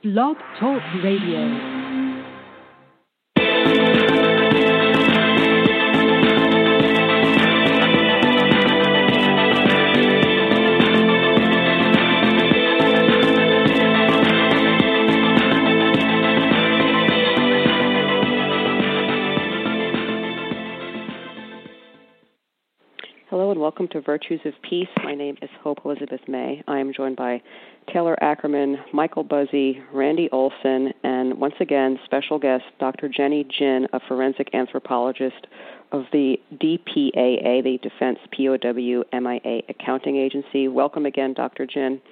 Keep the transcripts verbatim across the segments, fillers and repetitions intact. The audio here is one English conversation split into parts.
Blog Talk Radio. Hello and welcome to Virtues of Peace. My name is Hope Elizabeth May. I am joined by Taylor Ackerman, Michael Buzzi, Randy Olson, and once again, special guest Doctor Jenny Jin, a forensic anthropologist of the D P A A, the Defense P O W M I A Accounting Agency. Welcome again, Doctor Jin.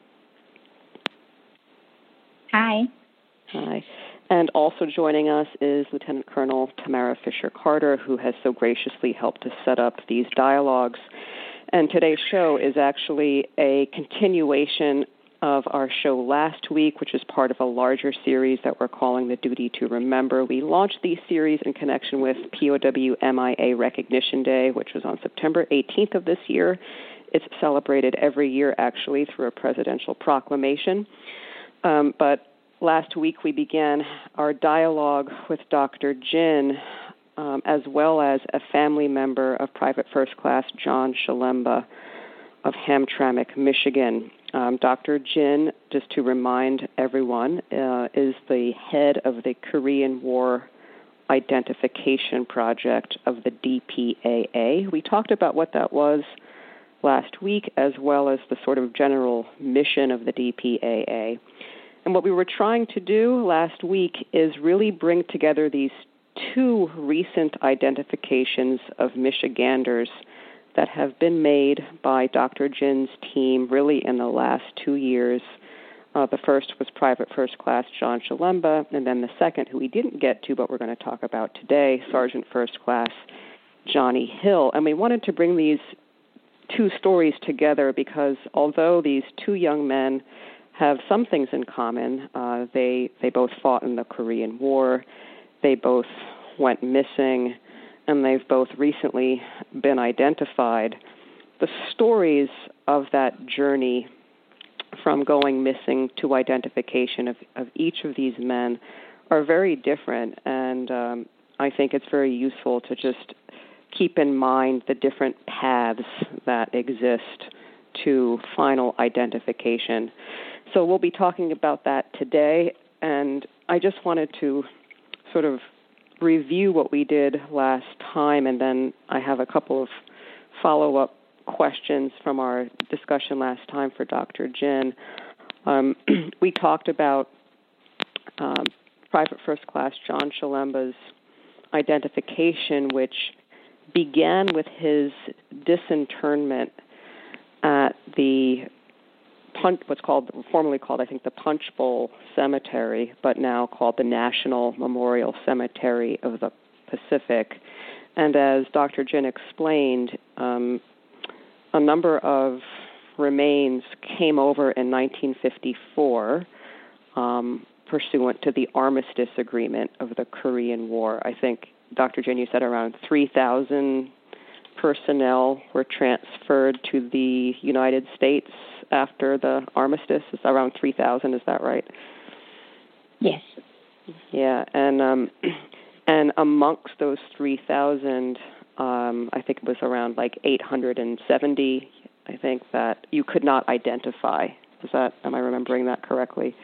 Hi. Hi. And also joining us is Lieutenant Colonel Tamara Fisher-Carter, who has so graciously helped to set up these dialogues. And today's show is actually a continuation of our show last week, which is part of a larger series that we're calling The Duty to Remember. We launched these series in connection with P O W M I A Recognition Day, which was on September eighteenth of this year. It's celebrated every year, actually, through a presidential proclamation. Um, but Last week, we began our dialogue with Doctor Jin, um, as well as a family member of Private First Class John Shalemba of Hamtramck, Michigan. Um, Doctor Jin, just to remind everyone, uh, is the head of the Korean War Identification Project of the D P A A. We talked about what that was last week, as well as the sort of general mission of the D P A A. And what we were trying to do last week is really bring together these two recent identifications of Michiganders that have been made by Doctor Jin's team really in the last two years. Uh, the first was Private First Class John Shalemba, and then the second, who we didn't get to but we're going to talk about today, Sergeant First Class Johnny Hill. And we wanted to bring these two stories together because although these two young men have some things in common. Uh, they they both fought in the Korean War. They both went missing, and they've both recently been identified. The stories of that journey from going missing to identification of, of each of these men are very different, and um, I think it's very useful to just keep in mind the different paths that exist to final identification. So we'll be talking about that today, and I just wanted to sort of review what we did last time, and then I have a couple of follow-up questions from our discussion last time for Doctor Jin. Um, we talked about um, Private First Class John Shalemba's identification, which began with his disinterment at the Punch, what's called, formerly called, I think, the Punch Bowl Cemetery, but now called the National Memorial Cemetery of the Pacific. And as Doctor Jin explained, um, a number of remains came over in nineteen fifty-four, um, pursuant to the Armistice Agreement of the Korean War. I think, Doctor Jin, you said around three thousand personnel were transferred to the United States after the armistice. It's around three thousand, is that right? Yes. Yeah, and um, and amongst those three thousand, um, I think it was around like eight hundred seventy, I think, that you could not identify. Is that, am I remembering that correctly?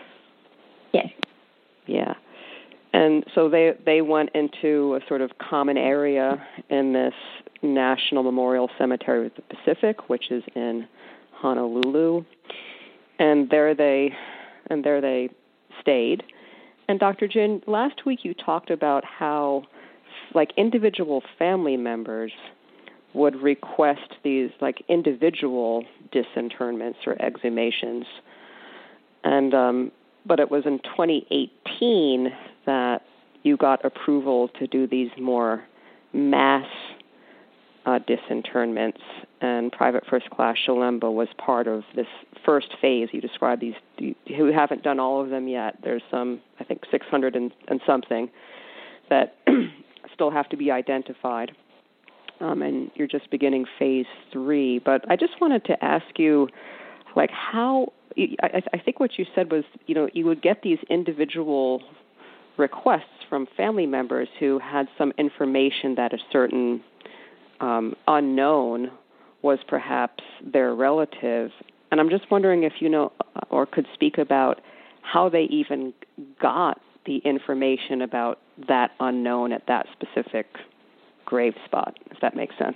Yes. Yeah. And so they, they went into a sort of common area in this National Memorial Cemetery of the Pacific, which is in Honolulu, and there they and there they stayed. And Doctor Jin, last week you talked about how, like, individual family members would request these, like, individual disinterments or exhumations, and um, but it was in twenty eighteen that you got approval to do these more mass uh, disinterments, and Private First Class Shalemba was part of this first phase. You described these, who haven't done all of them yet. There's some, I think, six hundred and, and something that still have to be identified, um, and you're just beginning phase three. But I just wanted to ask you, like, how I, I think what you said was, you know, you would get these individual requests from family members who had some information that a certain um, unknown was perhaps their relative. And I'm just wondering if you know or could speak about how they even got the information about that unknown at that specific grave spot, if that makes sense.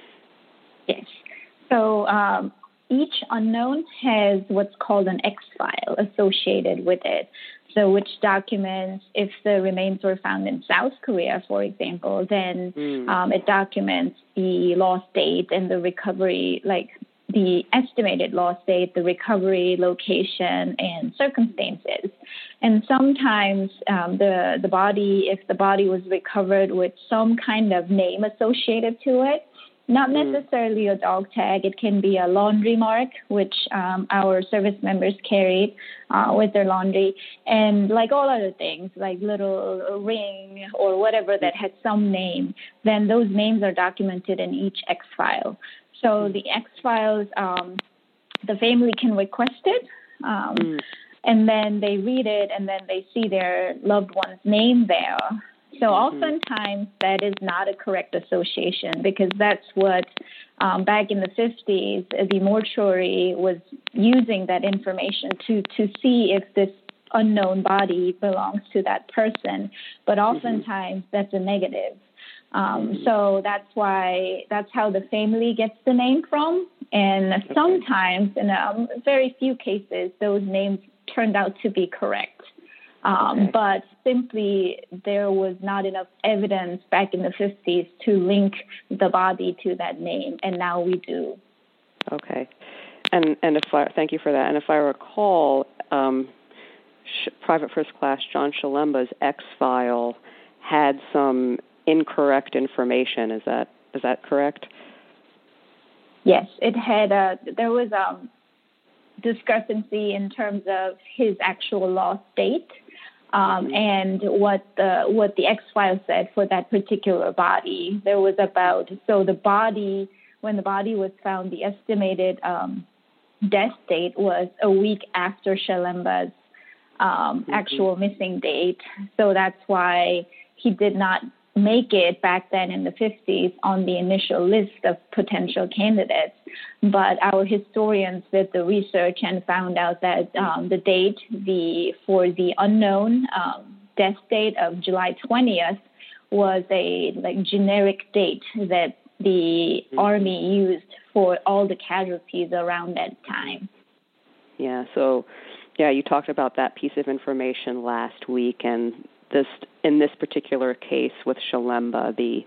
Yes. So um, each unknown has what's called an X file associated with it. So which documents, if the remains were found in South Korea, for example, then mm. um, it documents the lost date and the recovery, like the estimated lost date, the recovery location, and circumstances. And sometimes um, the, the body, if the body was recovered with some kind of name associated to it, not necessarily a dog tag. It can be a laundry mark, which um, our service members carried uh, with their laundry. And like all other things, like little ring or whatever that had some name, then those names are documented in each X file. So the X files, um, the family can request it, um, mm. and then they read it, and then they see their loved one's name there. So mm-hmm. oftentimes that is not a correct association, because that's what um, back in the fifties, the mortuary was using that information to, to see if this unknown body belongs to that person. But oftentimes mm-hmm. that's a negative. Um, mm-hmm. So that's why, that's how the family gets the name from. And okay. sometimes, in um, very few cases, those names turned out to be correct. Um, okay. But simply there was not enough evidence back in the fifties to link the body to that name, and now we do. Okay. And and if I, thank you for that. And if I recall, um, Sh- Private First Class John Shalemba's X file had some incorrect information. Is that is that correct? Yes, it had. A, there was a discrepancy in terms of his actual lost date. Um, mm-hmm. and what the what the X file said for that particular body. There was about, so the body, when the body was found, the estimated um, death date was a week after Shalemba's um, mm-hmm. actual missing date. So that's why he did not make it back then in the fifties on the initial list of potential candidates. But our historians did the research and found out that um, the date the for the unknown um, death date of July twentieth was a like generic date that the mm-hmm. Army used for all the casualties around that time. Yeah, so yeah, you talked about that piece of information last week, and this in this particular case with Shalemba, the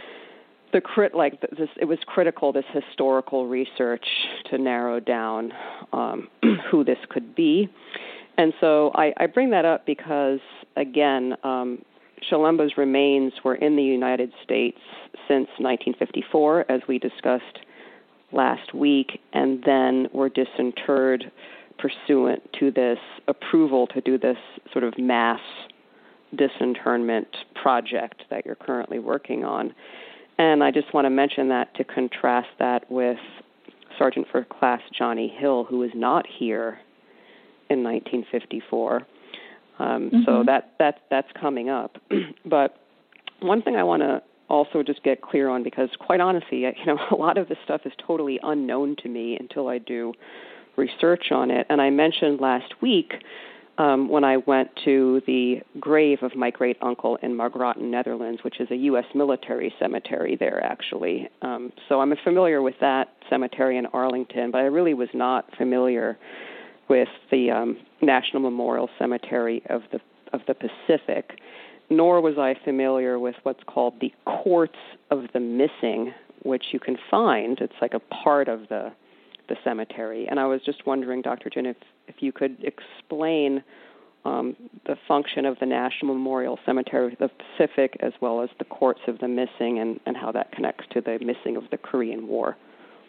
the crit like this it was critical, this historical research, to narrow down um, who this could be. And so I, I bring that up because, again, um, Shalemba's remains were in the United States since nineteen fifty-four, as we discussed last week, and then were disinterred pursuant to this approval to do this sort of mass disinterment project that you're currently working on. And I just want to mention that to contrast that with Sergeant First Class Johnny Hill, who was not here in nineteen fifty-four. Um, mm-hmm. So that, that that's coming up. But one thing I want to also just get clear on, because quite honestly, you know, a lot of this stuff is totally unknown to me until I do research on it. And I mentioned last week Um, when I went to the grave of my great-uncle in Margraten, Netherlands, which is a U S military cemetery there, actually. Um, so I'm familiar with that cemetery in Arlington, but I really was not familiar with the um, National Memorial Cemetery of the of the Pacific, nor was I familiar with what's called the Courts of the Missing, which you can find. It's like a part of the the cemetery. And I was just wondering, Doctor Jin, if, if you could explain um, the function of the National Memorial Cemetery of the Pacific as well as the Courts of the Missing, and, and how that connects to the missing of the Korean War.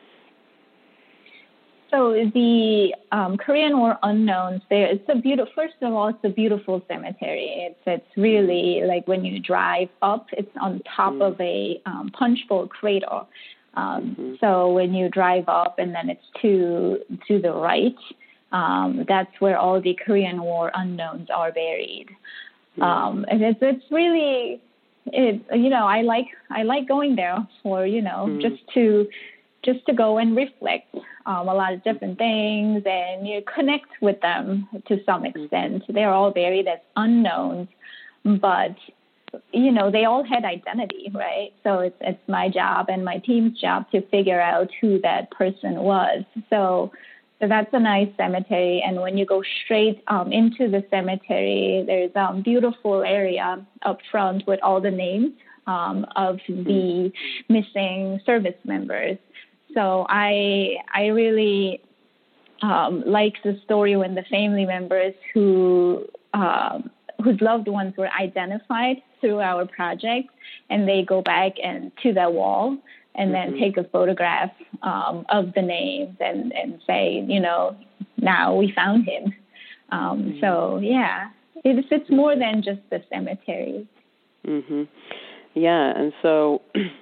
So the um, Korean War unknowns, there, it's a beautiful, first of all, it's a beautiful cemetery. It's, it's really like when you drive up, it's on top mm. of a um, punchbowl crater. Um, mm-hmm. So when you drive up and then it's to to the right, Um, that's where all the Korean War unknowns are buried. Mm-hmm. Um, and it's it's really, it you know, I like I like going there for you know mm-hmm. just to just to go and reflect um, a lot of different things and you know, connect with them to some extent. Mm-hmm. They're all buried as unknowns, but you know, they all had identity, right? So it's it's my job and my team's job to figure out who that person was. So, so that's a nice cemetery. And when you go straight um, into the cemetery, there's a um, beautiful area up front with all the names um, of the missing service members. So I I really um, like the story when the family members who um, whose loved ones were identified through our project, and they go back and to that wall and mm-hmm. then take a photograph um, of the names and, and say, you know, now we found him. Um, mm-hmm. So, yeah, it's, it's more than just the cemetery. Mm-hmm. Yeah, and so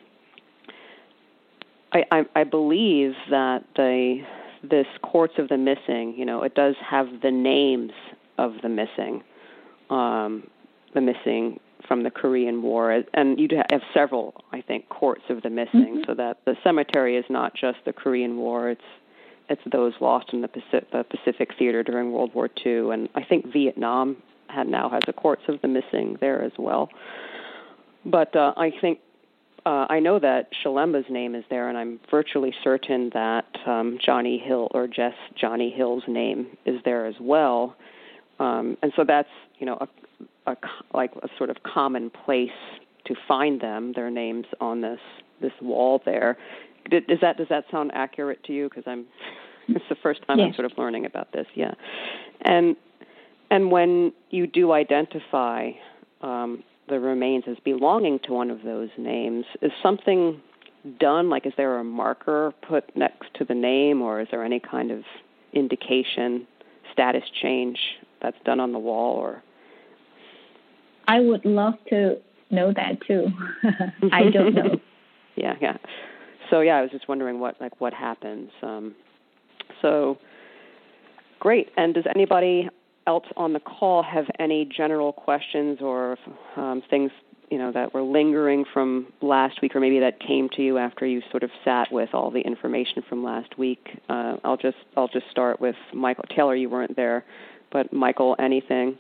I, I, I believe that the this Courts of the Missing, you know, it does have the names of the missing, um, the missing from the Korean War, and you have several, I think, Courts of the Missing, mm-hmm. so that the cemetery is not just the Korean War, it's it's those lost in the Pacific, the Pacific Theater during World War Two, and I think Vietnam had, now has a Courts of the Missing there as well. But uh, I think, uh, I know that Shalemba's name is there, and I'm virtually certain that um, Johnny Hill, or Jess Johnny Hill's name is there as well. Um, and so that's, you know, a A, like a sort of common place to find them, their names on this this wall there. Does that does that sound accurate to you? Because I'm it's the first time yes. I'm sort of learning about this. Yeah, and and when you do identify um, the remains as belonging to one of those names, is something done? Like, is there a marker put next to the name, or is there any kind of indication, status change that's done on the wall, or? I would love to know that too. I don't know. yeah, yeah. So yeah, I was just wondering what like what happens. Um, so great. And does anybody else on the call have any general questions or um, things you know that were lingering from last week, or maybe that came to you after you sort of sat with all the information from last week? Uh, I'll just I'll just start with Michael Taylor. You weren't there, but Michael, anything?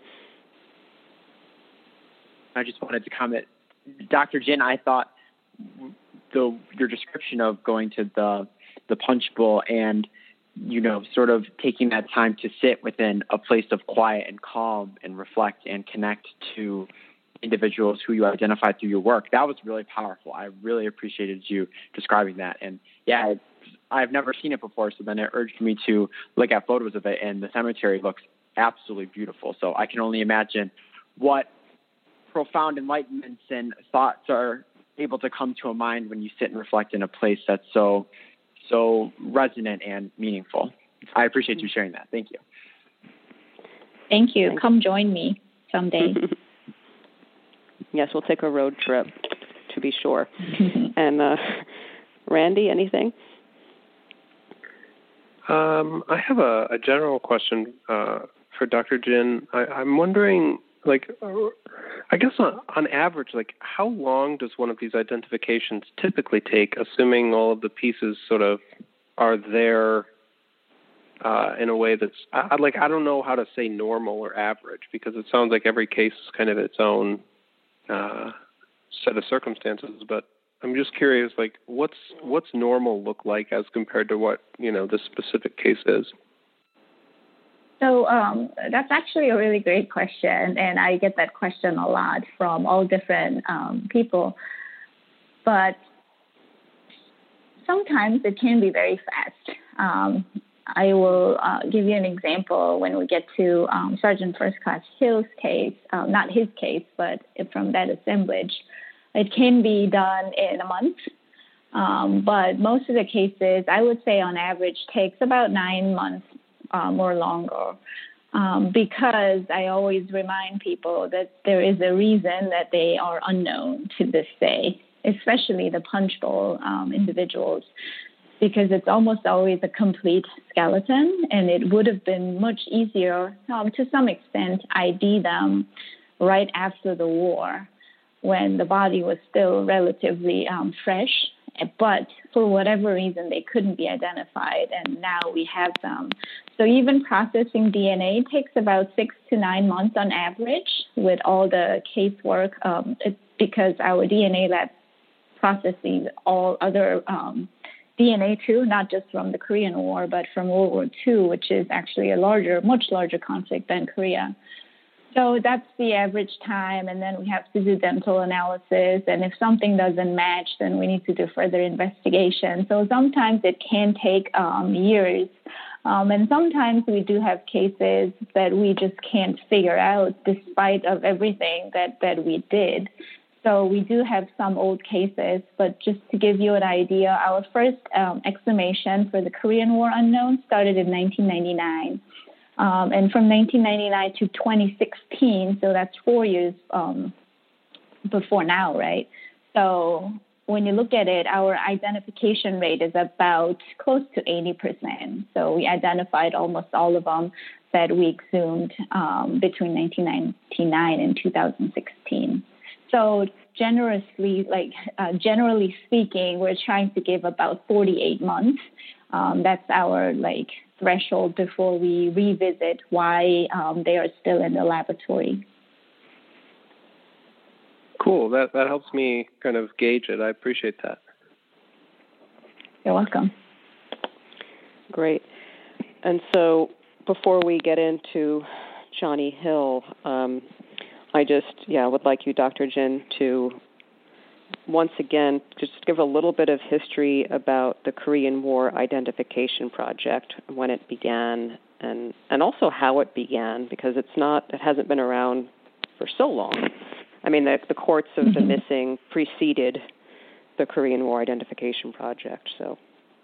I just wanted to comment, Doctor Jin, I thought the your description of going to the the punch bowl and, you know, sort of taking that time to sit within a place of quiet and calm and reflect and connect to individuals who you identified through your work, that was really powerful. I really appreciated you describing that. And yeah, it's, I've never seen it before, so then it urged me to look at photos of it, and the cemetery looks absolutely beautiful. So I can only imagine what profound enlightenments and thoughts are able to come to a mind when you sit and reflect in a place that's so, so resonant and meaningful. I appreciate you sharing that. Thank you. Thank you. Come join me someday. Yes, we'll take a road trip to be sure. And uh, Randy, anything? Um, I have a, a general question uh, for Doctor Jin. I, I'm wondering, like, uh, I guess on, on average, like, how long does one of these identifications typically take, assuming all of the pieces sort of are there uh, in a way that's, I, like, I don't know how to say normal or average, because it sounds like every case is kind of its own uh, set of circumstances, but I'm just curious, like, what's what's normal look like as compared to what, you know, this specific case is? So um, that's actually a really great question, and I get that question a lot from all different um, people. But sometimes it can be very fast. Um, I will uh, give you an example when we get to um, Sergeant First Class Hill's case, um, not his case, but from that assemblage. It can be done in a month, um, but most of the cases, I would say on average, takes about nine months Um, or longer, um, because I always remind people that there is a reason that they are unknown to this day, especially the punch bowl um, individuals. because it's almost always a complete skeleton, and it would have been much easier um, to some extent I D them right after the war when the body was still relatively um, fresh. But for whatever reason, they couldn't be identified, and now we have them. So even processing D N A takes about six to nine months on average with all the casework, um, it's because our D N A lab processes all other um, D N A too, not just from the Korean War, but from World War Two, which is actually a larger, much larger conflict than Korea. So that's the average time, and then we have to do dental analysis, and if something doesn't match, then we need to do further investigation. So sometimes it can take um, years, um, and sometimes we do have cases that we just can't figure out despite of everything that, that we did. So we do have some old cases, but just to give you an idea, our first um, exhumation for the Korean War unknown started in nineteen ninety-nine. Um, and from nineteen ninety-nine to twenty sixteen, so that's four years um, before now, right? So when you look at it, our identification rate is about close to eighty percent. So we identified almost all of them that we exhumed um, between nineteen ninety-nine and two thousand sixteen. So generously, like uh, generally speaking, we're trying to give about forty-eight months. Um, that's our like threshold before we revisit why um, they are still in the laboratory. Cool. That that helps me kind of gauge it. I appreciate that. You're welcome. Great. And so before we get into Johnny Hill, um, I just, yeah, would like you, Doctor Jin, to once again just give a little bit of history about the Korean War Identification Project, when it began, and and also how it began, because it's not, it hasn't been around for so long. I mean, the, the courts of mm-hmm. the missing preceded the Korean War Identification Project, so.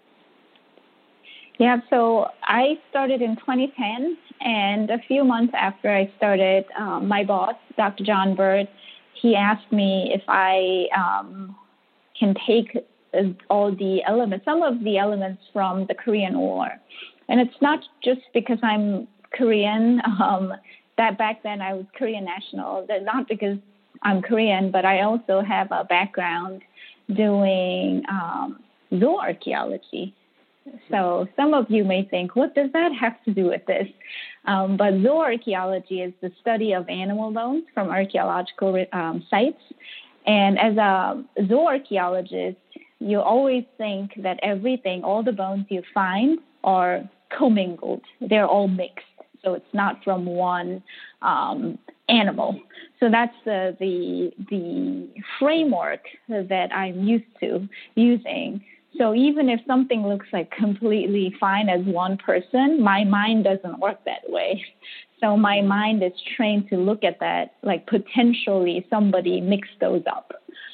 Yeah, so I started in twenty ten, and a few months after I started, um, my boss, Doctor John Bird, he asked me if I um, can take all the elements, some of the elements from the Korean War. And it's not just because I'm Korean, um, that back then I was Korean national, that not because I'm Korean, but I also have a background doing um, zooarchaeology. So some of you may think, what does that have to do with this? Um, but zooarchaeology is the study of animal bones from archaeological um, sites. And as a zooarchaeologist, you always think that everything, all the bones you find are commingled. They're all mixed. So it's not from one um, animal. So that's the, the, the framework that I'm used to using. So even if something looks like completely fine as one person, my mind doesn't work that way. So my mind is trained to look at that like potentially somebody mixed those up.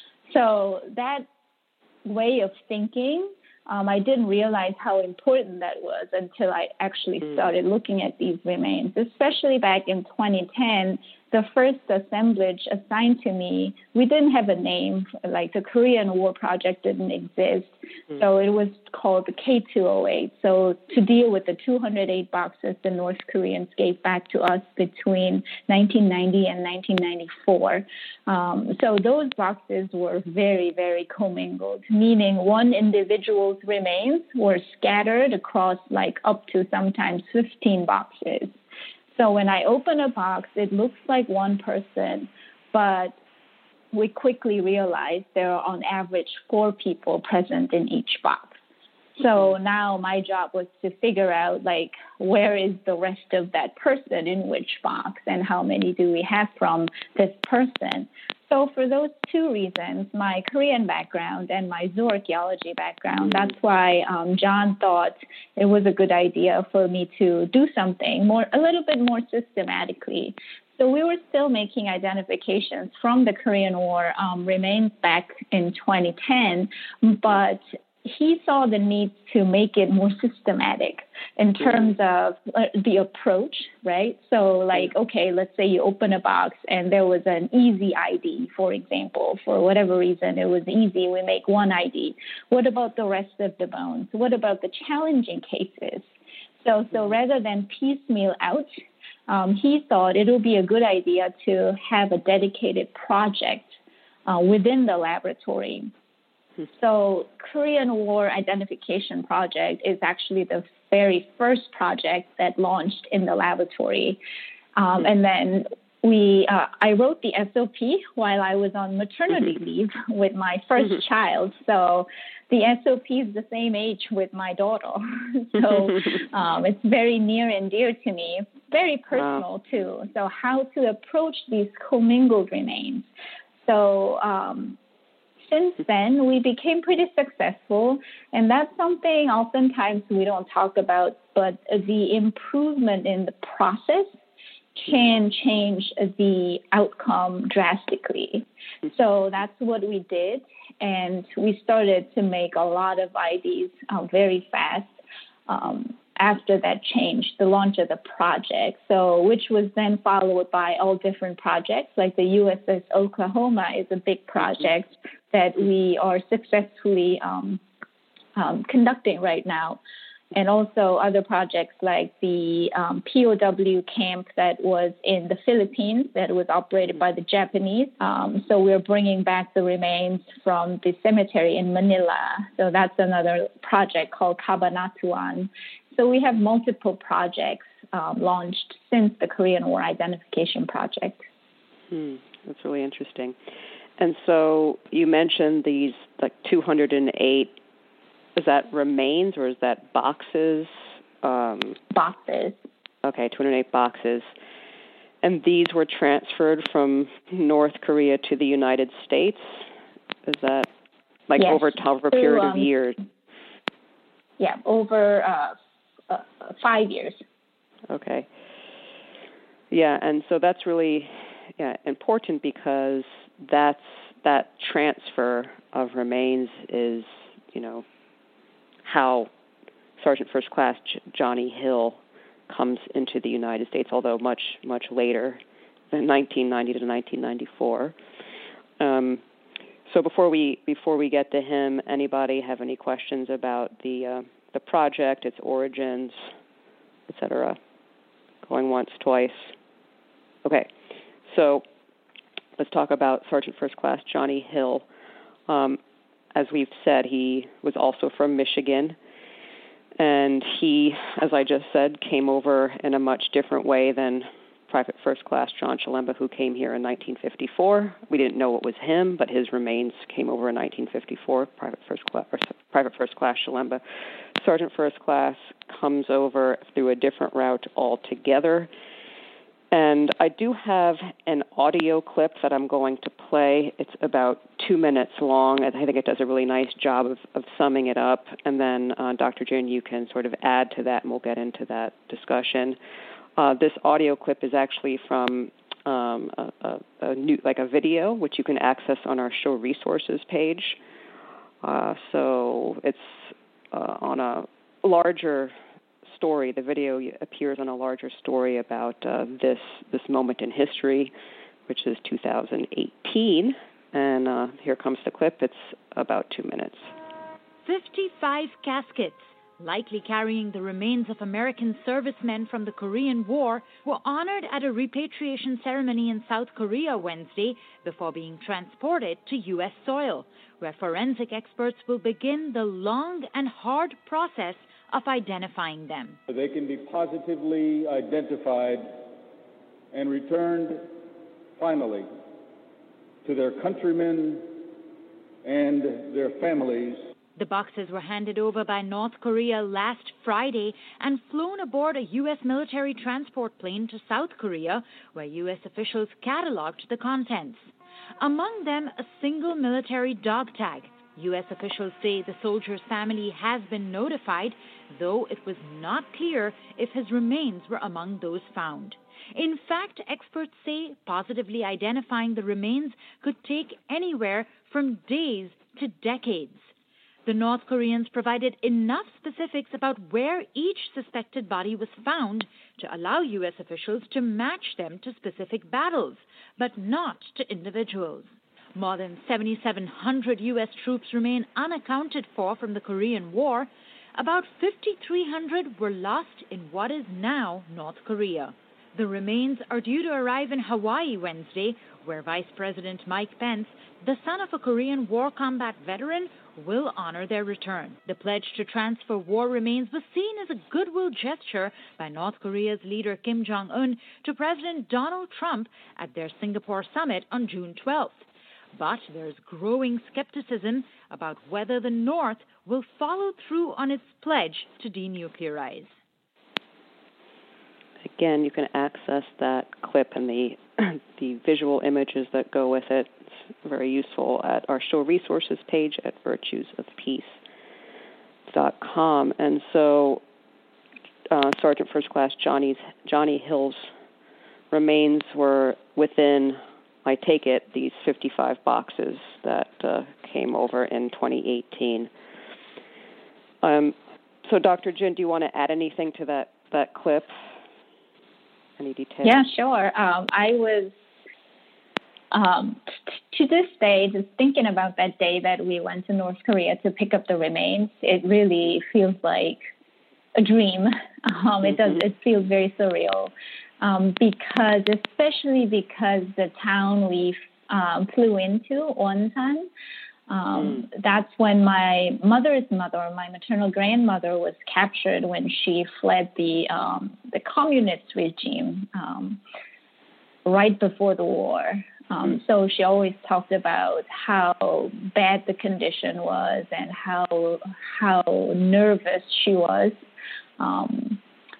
So that way of thinking, um, I didn't realize how important that was until I actually started looking at these remains, especially back in twenty ten. The first assemblage assigned to me, we didn't have a name, like the Korean War Project didn't exist. Mm. So it was called the K two oh eight. So to deal with the two hundred eight boxes the North Koreans gave back to us between nineteen ninety and nineteen ninety-four. Um, so those boxes were very, very commingled, meaning one individual's remains were scattered across like up to sometimes fifteen boxes. So when I open a box, it looks like one person, but we quickly realized there are on average four people present in each box. So now my job was to figure out, like, where is the rest of that person in which box, and how many do we have from this person? So for those two reasons, my Korean background and my zooarchaeology background, that's why um, John thought it was a good idea for me to do something more, a little bit more systematically. So we were still making identifications from the Korean War um, remains back in twenty ten, but he saw the need to make it more systematic in terms of uh, the approach, right? So like, okay, let's say you open a box and there was an easy I D, for example, for whatever reason, it was easy. We make one I D. What about the rest of the bones? What about the challenging cases? So, so rather than piecemeal out, um, he thought it would be a good idea to have a dedicated project uh, within the laboratory. So Korean War Identification Project is actually the very first project that launched in the laboratory. Um, and then we, uh, I wrote the S O P while I was on maternity leave with my first child. So the S O P is the same age with my daughter. So um, it's very near and dear to me, very personal wow. too. So how to approach these commingled remains. So um, since then, we became pretty successful, and that's something oftentimes we don't talk about, but the improvement in the process can change the outcome drastically. So that's what we did, and we started to make a lot of I Ds uh, very fast um, after that change, the launch of the project, so which was then followed by all different projects, like the U S S Oklahoma is a big project that we are successfully um, um, conducting right now. And also other projects like the um, P O W camp that was in the Philippines that was operated by the Japanese. Um, so we're bringing back the remains from the cemetery in Manila. So that's another project called Cabanatuan. So we have multiple projects um, launched since the Korean War Identification Project. Hmm, that's really interesting. And so you mentioned these like two hundred eight. Is that remains or is that boxes? Um, boxes. Okay, two hundred eight boxes. And these were transferred from North Korea to the United States? Is that like yes. over, over a period um, of years? Yeah, over uh, uh, five years. Okay. Yeah, and so that's really yeah, important because that's that transfer of remains is, you know, how Sergeant First Class J- Johnny Hill comes into the United States, although much, much later, than nineteen ninety to nineteen ninety-four. Um, so before we before we get to him, anybody have any questions about the uh, the project, its origins, et cetera? Going once, twice. Okay, so let's talk about Sergeant First Class Johnny Hill. Um, as we've said, he was also from Michigan, and he, as I just said, came over in a much different way than Private First Class John Chilemba, who came here in nineteen fifty-four. We didn't know it was him, but his remains came over in nineteen fifty-four, Private First Class, or Private First Class Chilemba. Sergeant First Class comes over through a different route altogether. And I do have an audio clip that I'm going to play. It's about two minutes long. I think it does a really nice job of, of summing it up. And then, uh, Doctor Jin, you can sort of add to that, and we'll get into that discussion. Uh, this audio clip is actually from um, a, a, a new, like a video, which you can access on our show resources page. Uh, so it's uh, on a larger story. The video appears on a larger story about uh, this this moment in history, which is two thousand eighteen. And uh, here comes the clip. It's about two minutes. fifty-five caskets, likely carrying the remains of American servicemen from the Korean War, were honored at a repatriation ceremony in South Korea Wednesday before being transported to U S soil, where forensic experts will begin the long and hard process of identifying them. They can be positively identified and returned finally to their countrymen and their families. The boxes were handed over by North Korea last Friday and flown aboard a U S military transport plane to South Korea, where U S officials cataloged the contents. Among them, a single military dog tag. U S officials say the soldier's family has been notified, though it was not clear if his remains were among those found. In fact, experts say positively identifying the remains could take anywhere from days to decades. The North Koreans provided enough specifics about where each suspected body was found to allow U S officials to match them to specific battles, but not to individuals. More than seventy-seven hundred U S troops remain unaccounted for from the Korean War. About fifty-three hundred were lost in what is now North Korea. The remains are due to arrive in Hawaii Wednesday, where Vice President Mike Pence, the son of a Korean War combat veteran, will honor their return. The pledge to transfer war remains was seen as a goodwill gesture by North Korea's leader Kim Jong-un to President Donald Trump at their Singapore summit on June twelfth. But there's growing skepticism about whether the North will follow through on its pledge to denuclearize. Again, you can access that clip and the the visual images that go with it. It's very useful at our show resources page at virtues of peace dot com. And so uh, Sergeant First Class Johnny's, Johnny Hill's remains were within, I take it, these fifty-five boxes that uh, came over in twenty eighteen. Um, so Doctor Jin, do you want to add anything to that, that clip? Any details? Yeah, sure. Um, I was, um, t- to this day, just thinking about that day that we went to North Korea to pick up the remains, it really feels like a dream. Um, it does. It feels very surreal um, because, especially because the town we um, flew into, Wonsan, Um, mm. that's when my mother's mother, my maternal grandmother, was captured when she fled the um, the communist regime um, right before the war. Um, mm. So she always talked about how bad the condition was and how how nervous she was. Um,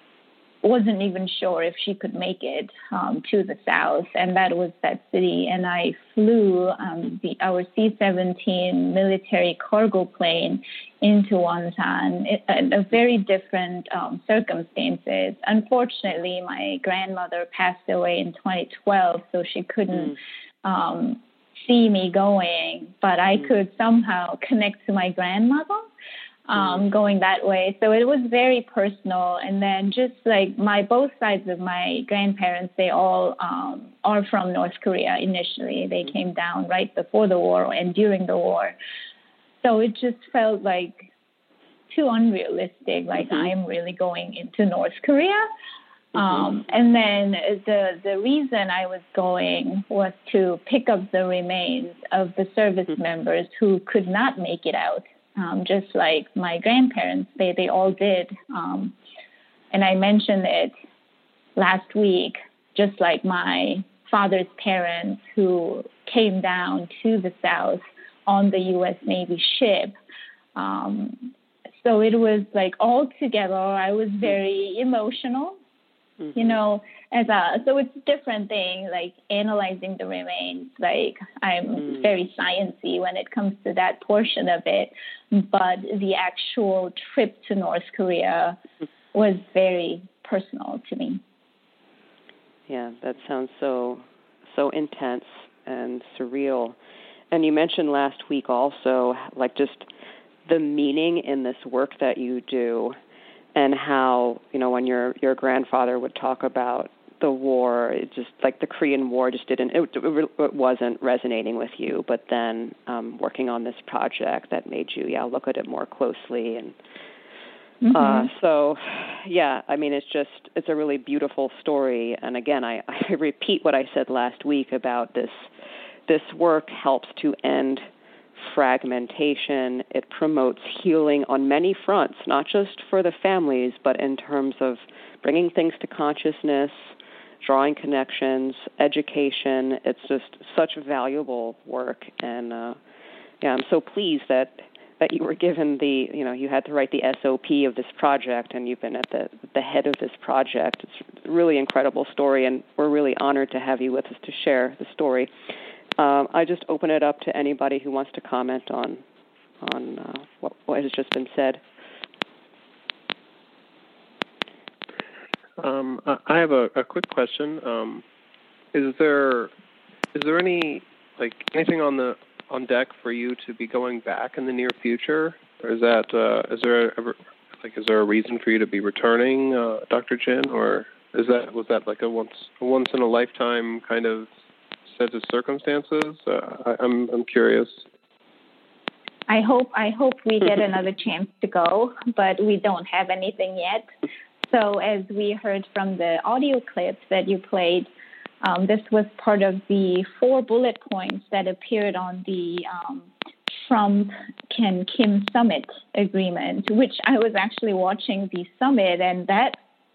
wasn't even sure if she could make it um, to the south, and that was that city. And I flew um, the our C seventeen military cargo plane into Wonsan in a very different um, circumstances. Unfortunately, my grandmother passed away in twenty twelve, so she couldn't mm. um, see me going, but I mm. could somehow connect to my grandmother. Um, going that way. So it was very personal. And then just like my, both sides of my grandparents, they all um, are from North Korea initially. They came down right before the war and during the war. So it just felt like too unrealistic, like mm-hmm. I'm really going into North Korea. Mm-hmm. Um, and then the the reason I was going was to pick up the remains of the service mm-hmm. members who could not make it out. Um, just like my grandparents, they, they all did. Um, and I mentioned it last week, just like my father's parents who came down to the South on the U S Navy ship. Um, so it was like all together, I was very emotional. Mm-hmm. You know, as a, so it's a different thing, like analyzing the remains. Like I'm mm. very sciencey when it comes to that portion of it, but the actual trip to North Korea was very personal to me. Yeah, that sounds so so intense and surreal. And you mentioned last week also, like just the meaning in this work that you do. And how, you know, when your your grandfather would talk about the war, it just like the Korean War just didn't, it, it wasn't resonating with you. But then um, working on this project that made you, yeah, look at it more closely. And mm-hmm. uh, so, yeah, I mean, it's just, it's a really beautiful story. And again, I, I repeat what I said last week about this, this work helps to end fragmentation. It promotes healing on many fronts, not just for the families, but in terms of bringing things to consciousness, drawing connections, education. It's just such valuable work. And uh, yeah, I'm so pleased that, that you were given the, you know, you had to write the S O P of this project, and you've been at the, the head of this project. It's a really incredible story, and we're really honored to have you with us to share the story. Um, I just open it up to anybody who wants to comment on on uh, what, what has just been said. Um, I have a, a quick question. Um, is there is there any like anything on the on deck for you to be going back in the near future Or is that uh, is there ever like is there a reason for you to be returning, uh, Doctor Jin, or is that was that like a once a once in a lifetime kind of set of circumstances? Uh, I, I'm I'm curious. I hope I hope we get another chance to go, but we don't have anything yet. So as we heard from the audio clips that you played, um, this was part of the four bullet points that appeared on the um, Trump and Kim summit agreement, which I was actually watching the summit, and that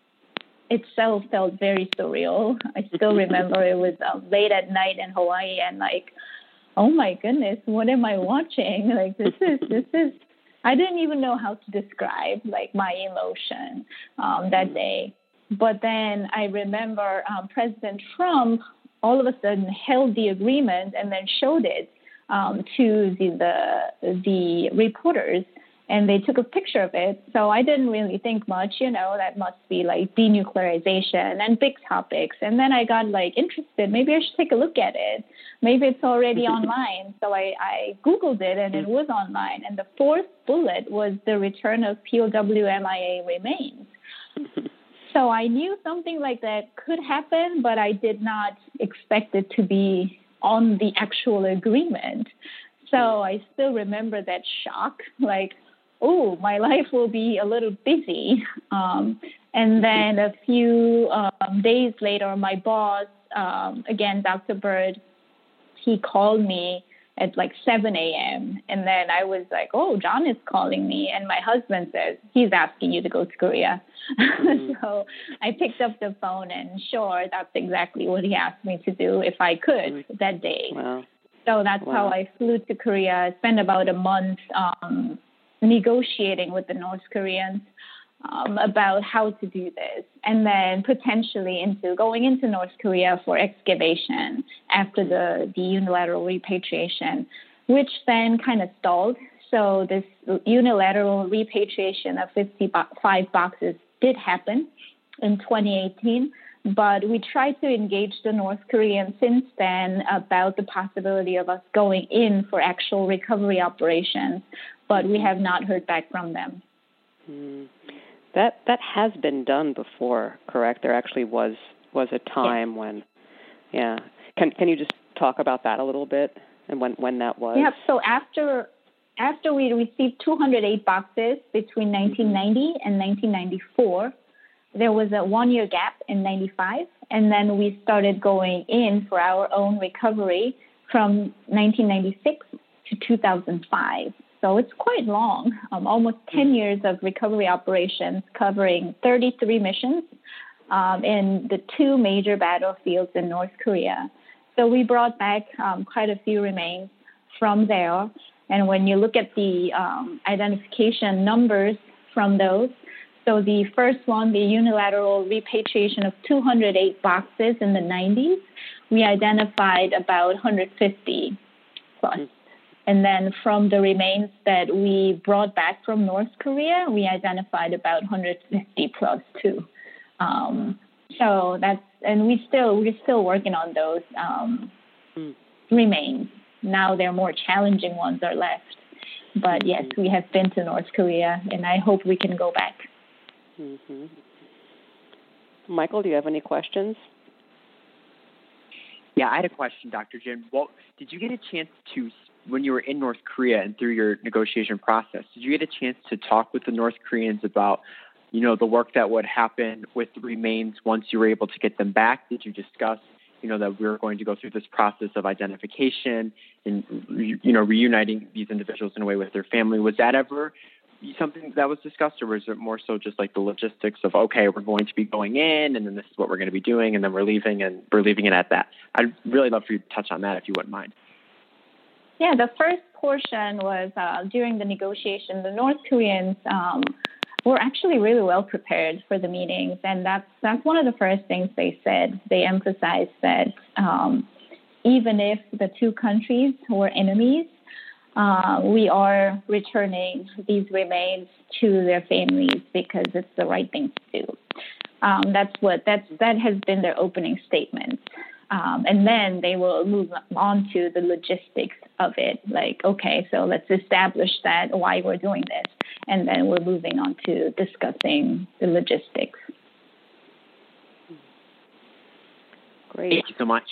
itself felt very surreal. I still remember it was uh, late at night in Hawaii, and like, oh my goodness, what am I watching? Like, this is, this is, I didn't even know how to describe like my emotion um, that day. But then I remember um, President Trump all of a sudden held the agreement and then showed it um, to the, the the reporters, and they took a picture of it. So I didn't really think much, you know, that must be like denuclearization and big topics. And then I got like interested. Maybe I should take a look at it. Maybe it's already online. So I, I Googled it, and it was online. And the fourth bullet was the return of P O W M I A remains. So I knew something like that could happen, but I did not expect it to be on the actual agreement. So I still remember that shock, like, oh, my life will be a little busy. Um, and then a few um, days later, my boss, um, again, Doctor Bird, he called me at like seven a.m. And then I was like, oh, John is calling me. And my husband says, he's asking you to go to Korea. Mm-hmm. So I picked up the phone, and sure, that's exactly what he asked me to do if I could that day. Wow. So that's wow. how I flew to Korea. I spent about a month um, negotiating with the North Koreans um, about how to do this, and then potentially into going into North Korea for excavation after the, the unilateral repatriation, which then kind of stalled. So this unilateral repatriation of fifty-five boxes did happen in twenty eighteen, but we tried to engage the North Koreans since then about the possibility of us going in for actual recovery operations, but we have not heard back from them. Mm. That that has been done before, correct? There actually was was a time yes. when, yeah. Can can you just talk about that a little bit and when, when that was? Yeah. So after after we received two hundred eight boxes between nineteen ninety mm-hmm. and nineteen ninety-four, there was a one year gap in ninety-five, and then we started going in for our own recovery from nineteen ninety-six to two thousand five. So it's quite long, um, almost ten years of recovery operations covering thirty-three missions um, in the two major battlefields in North Korea. So we brought back um, quite a few remains from there. And when you look at the um, identification numbers from those, so the first one, the unilateral repatriation of two hundred eight boxes in the nineties, we identified about one hundred fifty plus. Mm. And then from the remains that we brought back from North Korea, we identified about one hundred fifty plus too. Um, so that's, and we still, we're still working on those um, mm. remains. Now there are more challenging ones are left. But yes, we have been to North Korea, and I hope we can go back. Mm-hmm. Michael, do you have any questions? Yeah, I had a question, Doctor Jin. Well, did you get a chance to, when you were in North Korea and through your negotiation process, did you get a chance to talk with the North Koreans about, you know, the work that would happen with the remains once you were able to get them back? Did you discuss, you know, that we were going to go through this process of identification and, you know, reuniting these individuals in a way with their family? Was that ever something that was discussed, or was it more so just like the logistics of, okay, we're going to be going in, and then this is what we're going to be doing, and then we're leaving, and we're leaving it at that? I'd really love for you to touch on that if you wouldn't mind. Yeah, the first portion was uh, during the negotiation. The North Koreans um, were actually really well prepared for the meetings, and that's that's one of the first things they said. They emphasized that um, even if the two countries were enemies, uh, we are returning these remains to their families because it's the right thing to do. Um, that's what that's that has been their opening statement. Um, and then they will move on to the logistics of it. Like, okay, so let's establish that, why we're doing this. And then we're moving on to discussing the logistics. Great. Thank you so much.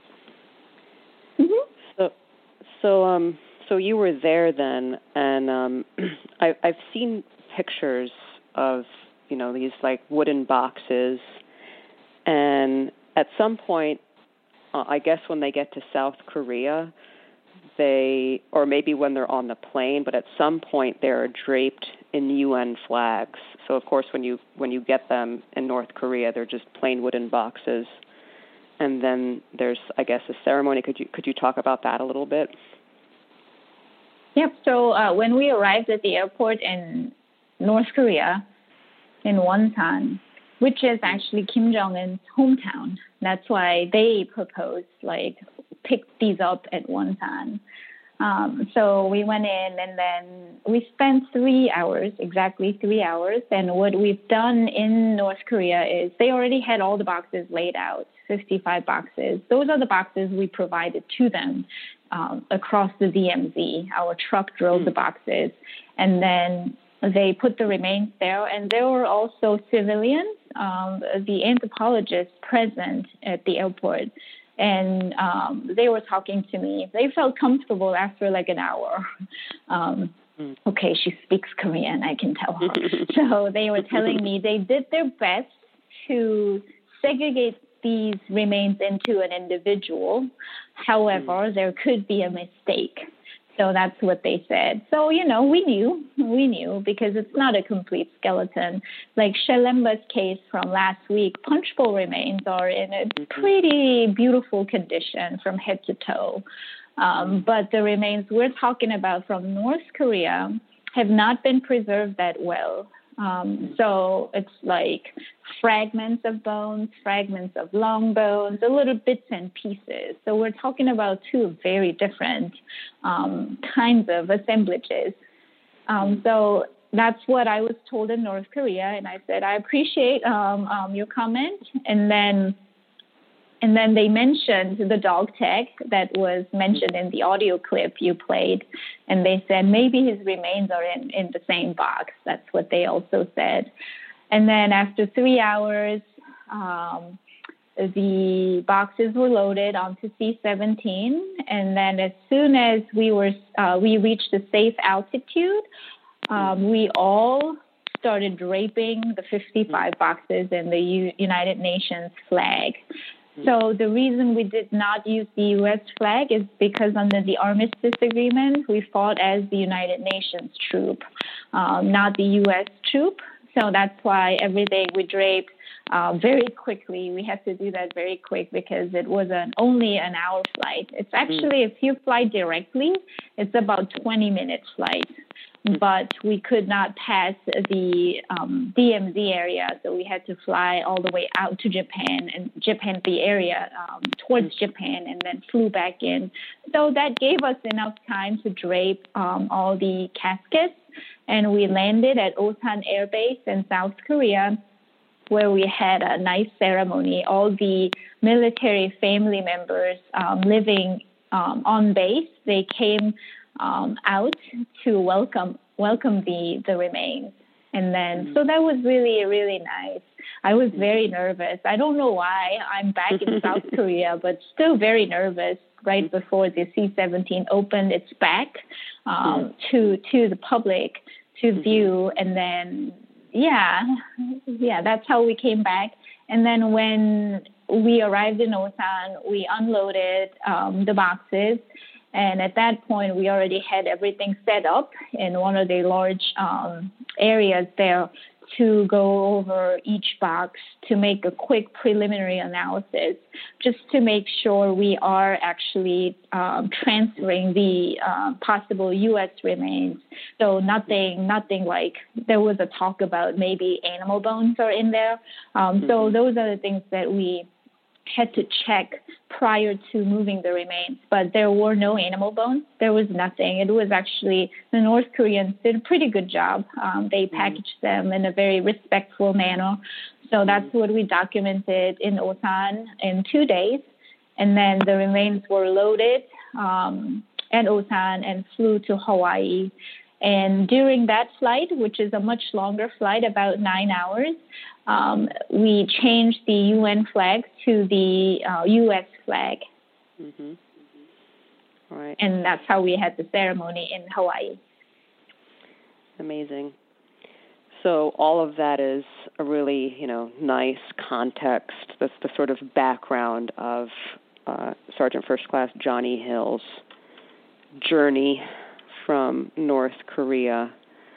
Mm-hmm. So, so, um, so you were there then, and um, I, I've seen pictures of, you know, these like wooden boxes, and at some point, uh, I guess when they get to South Korea, they, or maybe when they're on the plane, but at some point they're draped in U N flags. So of course, when you when you get them in North Korea, they're just plain wooden boxes. And then there's, I guess, a ceremony. Could you could you talk about that a little bit? Yep. So uh, when we arrived at the airport in North Korea, in Wonsan, which is actually Kim Jong-un's hometown, that's why they proposed, like, pick these up at Wonsan. Um, so we went in, and then we spent three hours, exactly three hours. And what we've done in North Korea is they already had all the boxes laid out, fifty-five boxes. Those are the boxes we provided to them um, across the D M Z. Our truck drove mm. the boxes, and then they put the remains there. And there were also civilians, um, the anthropologists present at the airport. And um, they were talking to me. They felt comfortable after like an hour. Um, mm. Okay, she speaks Korean, I can tell her. So they were telling me they did their best to segregate these remains into an individual. However, mm. there could be a mistake. So that's what they said. So, you know, we knew, we knew because it's not a complete skeleton. Like Shalemba's case from last week, punchbowl remains are in a pretty beautiful condition from head to toe. Um, but the remains we're talking about from North Korea have not been preserved that well. Um, so it's like fragments of bones, fragments of long bones, a little bits and pieces. So we're talking about two very different um, kinds of assemblages. Um, so that's what I was told in North Korea, and I said, I appreciate um, um, your comment. And then And then they mentioned the dog tag that was mentioned in the audio clip you played. And they said maybe his remains are in, in the same box. That's what they also said. And then after three hours, um, the boxes were loaded onto C seventeen. And then as soon as we were uh, we reached a safe altitude, um, we all started draping the fifty-five boxes in the U- United Nations flag. So the reason we did not use the U S flag is because under the Armistice Agreement, we fought as the United Nations troop, um, not the U S troop. So that's why everything we draped uh, very quickly. We had to do that very quick because it was an, only an hour flight. It's actually, if you fly directly, it's about twenty minutes flight. But we could not pass the um, D M Z area, so we had to fly all the way out to Japan and Japan, the area um, towards Japan, and then flew back in. So that gave us enough time to drape um, all the caskets, and we landed at Osan Air Base in South Korea, where we had a nice ceremony. All the military family members um, living um, on base, they came Um, out to welcome welcome the, the remains. And then, mm-hmm. so that was really, really nice. I was very nervous. I don't know why. I'm back in South Korea, but still very nervous right before the C seventeen opened its back um, mm-hmm. to to the public to view. And then, yeah, yeah, that's how we came back. And then when we arrived in Osan, we unloaded um, the boxes. And at that point, we already had everything set up in one of the large um, areas there to go over each box to make a quick preliminary analysis, just to make sure we are actually um, transferring the uh, possible U S remains. So nothing, nothing like there was a talk about maybe animal bones are in there. Um, mm-hmm. So those are the things that we had to check prior to moving the remains, but there were no animal bones. There was nothing. It was actually, the North Koreans did a pretty good job. Um, they packaged them in a very respectful manner. So that's what we documented in Osan in two days. and then the remains were loaded um, at Osan and flew to Hawaii. And during that flight, which is a much longer flight, about nine hours, um, we changed the U N flag to the uh, U S flag. Mm-hmm. All right. And that's how we had the ceremony in Hawaii. Amazing. So all of that is a really, you know, nice context. That's the sort of background of uh, Sergeant First Class Johnny Hill's journey from North Korea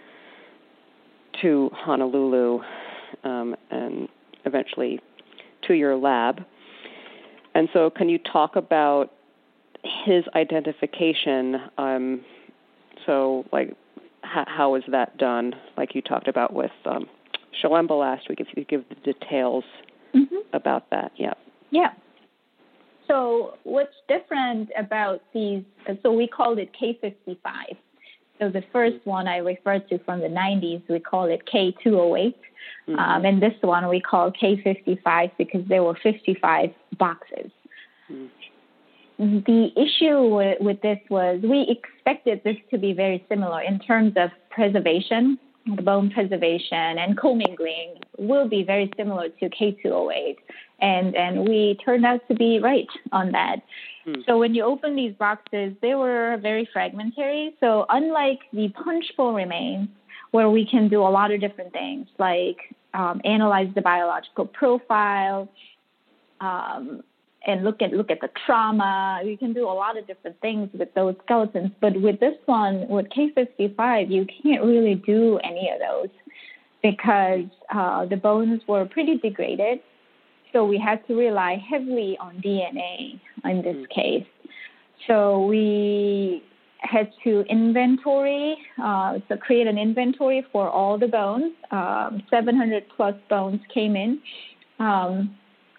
to Honolulu um, and eventually to your lab. And so can you talk about his identification? Um, so, like, how, how is that done? Like you talked about with um, Shalemba last week, if you could give the details mm-hmm. about that. Yeah. Yeah. So what's different about these, so we called it K fifty-five. So the first mm-hmm. one I referred to from the nineties, we call it K two oh eight. Mm-hmm. Um, and this one we call K fifty-five because there were fifty-five boxes. Mm-hmm. The issue with, with this was we expected this to be very similar in terms of preservation. The bone preservation and commingling will be very similar to K two oh eight. And and we turned out to be right on that. Hmm. So when you open these boxes, they were very fragmentary. So unlike the punch bowl remains, where we can do a lot of different things, like um, analyze the biological profile, um, and look at look at the trauma. You can do a lot of different things with those skeletons. But with this one, with K fifty-five, you can't really do any of those because uh, the bones were pretty degraded. So we had to rely heavily on D N A in this mm-hmm. case. So we had to inventory, uh, so create an inventory for all the bones. Um, seven hundred plus bones came in. Um,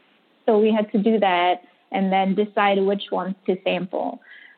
So we had to do that and then decide which ones to sample.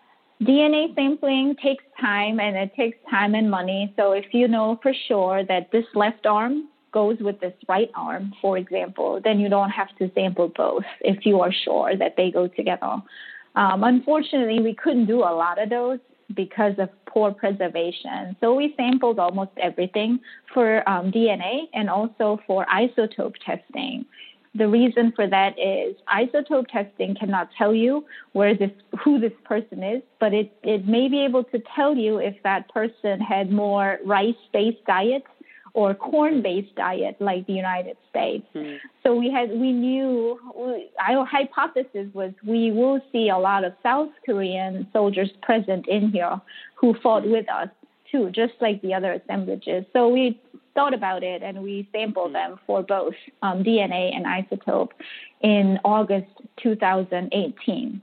D N A sampling takes time, and it takes time and money. So if you know for sure that this left arm goes with this right arm, for example, then you don't have to sample both if you are sure that they go together. Um, unfortunately, we couldn't do a lot of those because of poor preservation. So we sampled almost everything for um, D N A and also for isotope testing. The reason for that is isotope testing cannot tell you where this, who this person is, but it, it may be able to tell you if that person had more rice-based diet or corn-based diet like the United States. Mm. So we had, we knew, we, our hypothesis was we will see a lot of South Korean soldiers present in here who fought with us too, just like the other assemblages. So we thought about it and we sampled them for both um, D N A and isotope in August two thousand eighteen.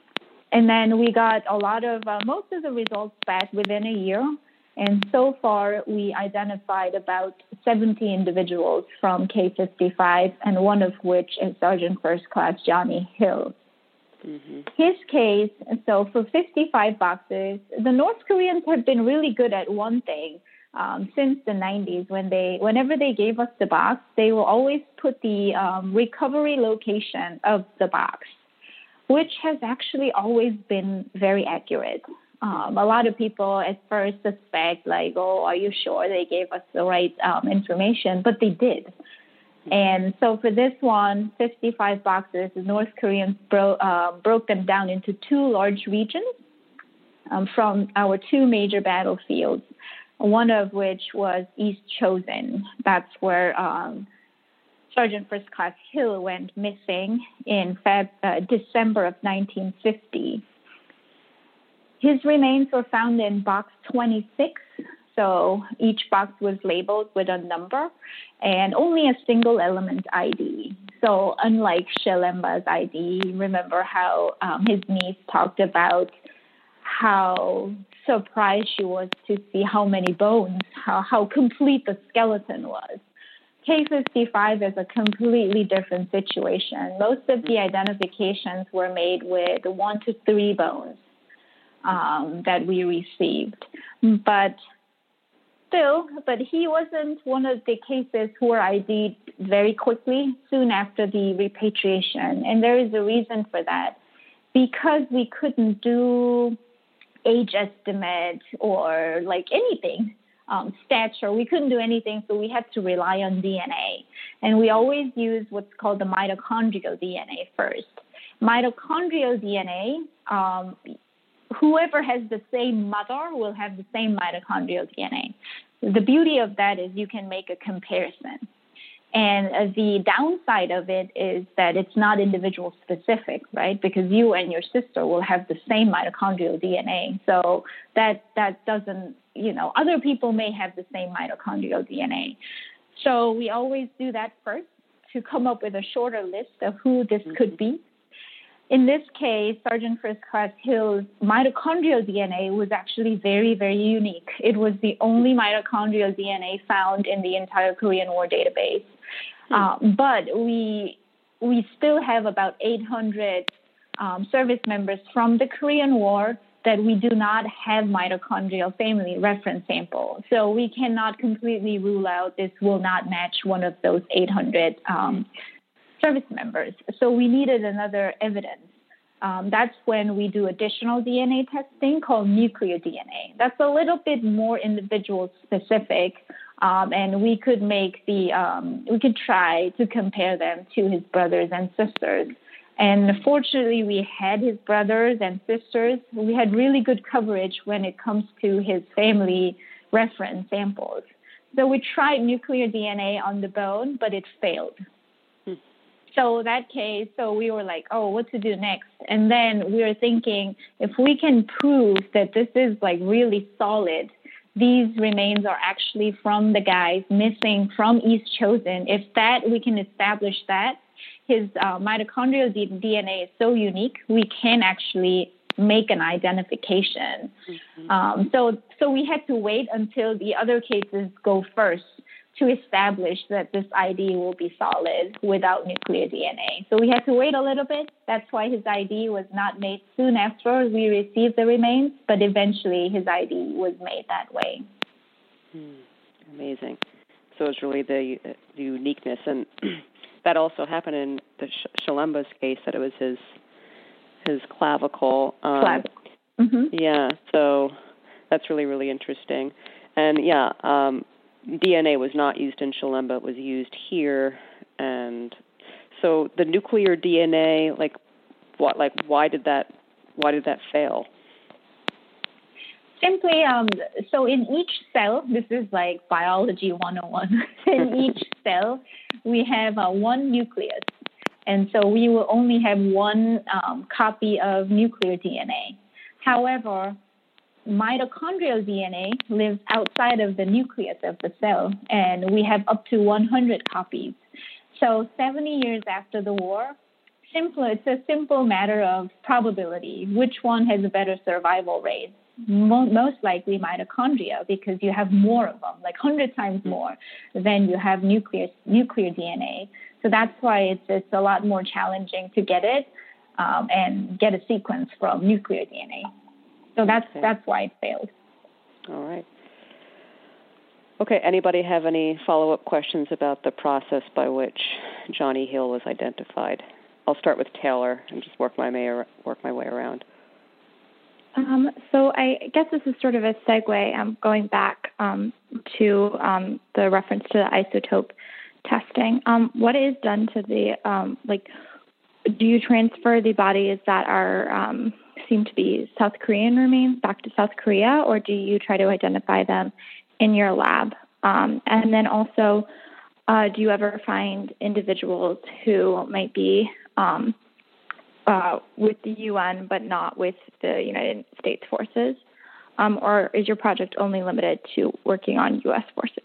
And then we got a lot of, uh, most of the results back within a year. And so far, we identified about seventy individuals from K fifty-five, and one of which is Sergeant First Class Johnny Hill. Mm-hmm. His case, so for fifty-five boxes, the North Koreans have been really good at one thing um, since the nineties. When they, whenever they gave us the box, they will always put the um, recovery location of the box, which has actually always been very accurate. Um, a lot of people at first suspect, like, oh, are you sure they gave us the right um, information? But they did. And so for this one, fifty-five boxes, the North Koreans bro- uh, broke them down into two large regions um, from our two major battlefields, one of which was East Chosin. That's where um, Sergeant First Class Hill went missing in Feb- uh, December of nineteen fifty. His remains were found in box twenty-six, so each box was labeled with a number and only a single element I D. So unlike Shalemba's I D, remember how um, his niece talked about how surprised she was to see how many bones, how, how complete the skeleton was. K fifty-five is a completely different situation. Most of the identifications were made with one to three bones. Um, that we received. But still, but he wasn't one of the cases who were I D'd very quickly, soon after the repatriation. And there is a reason for that. because we couldn't do age estimate or like anything, um, stature, we couldn't do anything, so we had to rely on D N A. And we always use what's called the mitochondrial D N A first. Mitochondrial D N A, um, whoever has the same mother will have the same mitochondrial D N A. The beauty of that is you can make a comparison. And uh, the downside of it is that it's not individual specific, right? Because you and your sister will have the same mitochondrial D N A. So that that doesn't, you know, other people may have the same mitochondrial D N A. So we always do that first to come up with a shorter list of who this mm-hmm. could be. In this case, Sergeant First Class Hill's mitochondrial D N A was actually very, very unique. It was the only mitochondrial D N A found in the entire Korean War database. Hmm. Um, but we we still have about eight hundred um, service members from the Korean War that we do not have mitochondrial family reference sample. So we cannot completely rule out this will not match one of those eight hundred um, service members. So we needed another evidence. Um, that's when we do additional D N A testing called nuclear D N A. That's a little bit more individual specific, um, and we could make the um, we could try to compare them to his brothers and sisters. And fortunately, we had his brothers and sisters. We had really good coverage when it comes to his family reference samples. So we tried nuclear D N A on the bone, but it failed. So that case, so we were like, oh, what to do next? And then we were thinking, if we can prove that this is like really solid, these remains are actually from the guys missing from East Chosin. If that, we can establish that his uh, mitochondrial D N A is so unique, we can actually make an identification. Mm-hmm. Um, so, so we had to wait until the other cases go first to establish that this I D will be solid without nuclear D N A. So we had to wait a little bit. That's why his I D was not made soon after we received the remains, but eventually his I D was made that way. Hmm. Amazing. So it's really the, the uniqueness. And that also happened in the Sh- Shalemba's case, that it was his his clavicle. Um, clavicle. Mm-hmm. Yeah, so that's really, really interesting. And, yeah, um, D N A was not used in Shalemba, it was used here. And so the nuclear D N A, like what like why did that why did that fail? Simply um so in each cell, this is like biology one oh one. In each cell we have uh, one nucleus. And so we will only have one um, copy of nuclear D N A. However, mitochondrial D N A lives outside of the nucleus of the cell, and we have up to one hundred copies. So seventy years after the war, simple, it's a simple matter of probability. Which one has a better survival rate? Mo- most likely mitochondria, because you have more of them, like one hundred times more than you have nuclear, nuclear D N A. So that's why it's, it's a lot more challenging to get it um, and get a sequence from nuclear D N A. So that's okay. That's why it failed. All right. Okay, anybody have any follow-up questions about the process by which Johnny Hill was identified? I'll start with Taylor and just work my way, work my way around. Um, so I guess this is sort of a segue. Um, going back um, to um, the reference to the isotope testing. Um, what is done to the, um, like, do you transfer the bodies that are um, seem to be South Korean remains back to South Korea, or do you try to identify them in your lab? Um, and then also, uh, do you ever find individuals who might be um, uh, with the U N but not with the United States forces? Um, or is your project only limited to working on U S forces?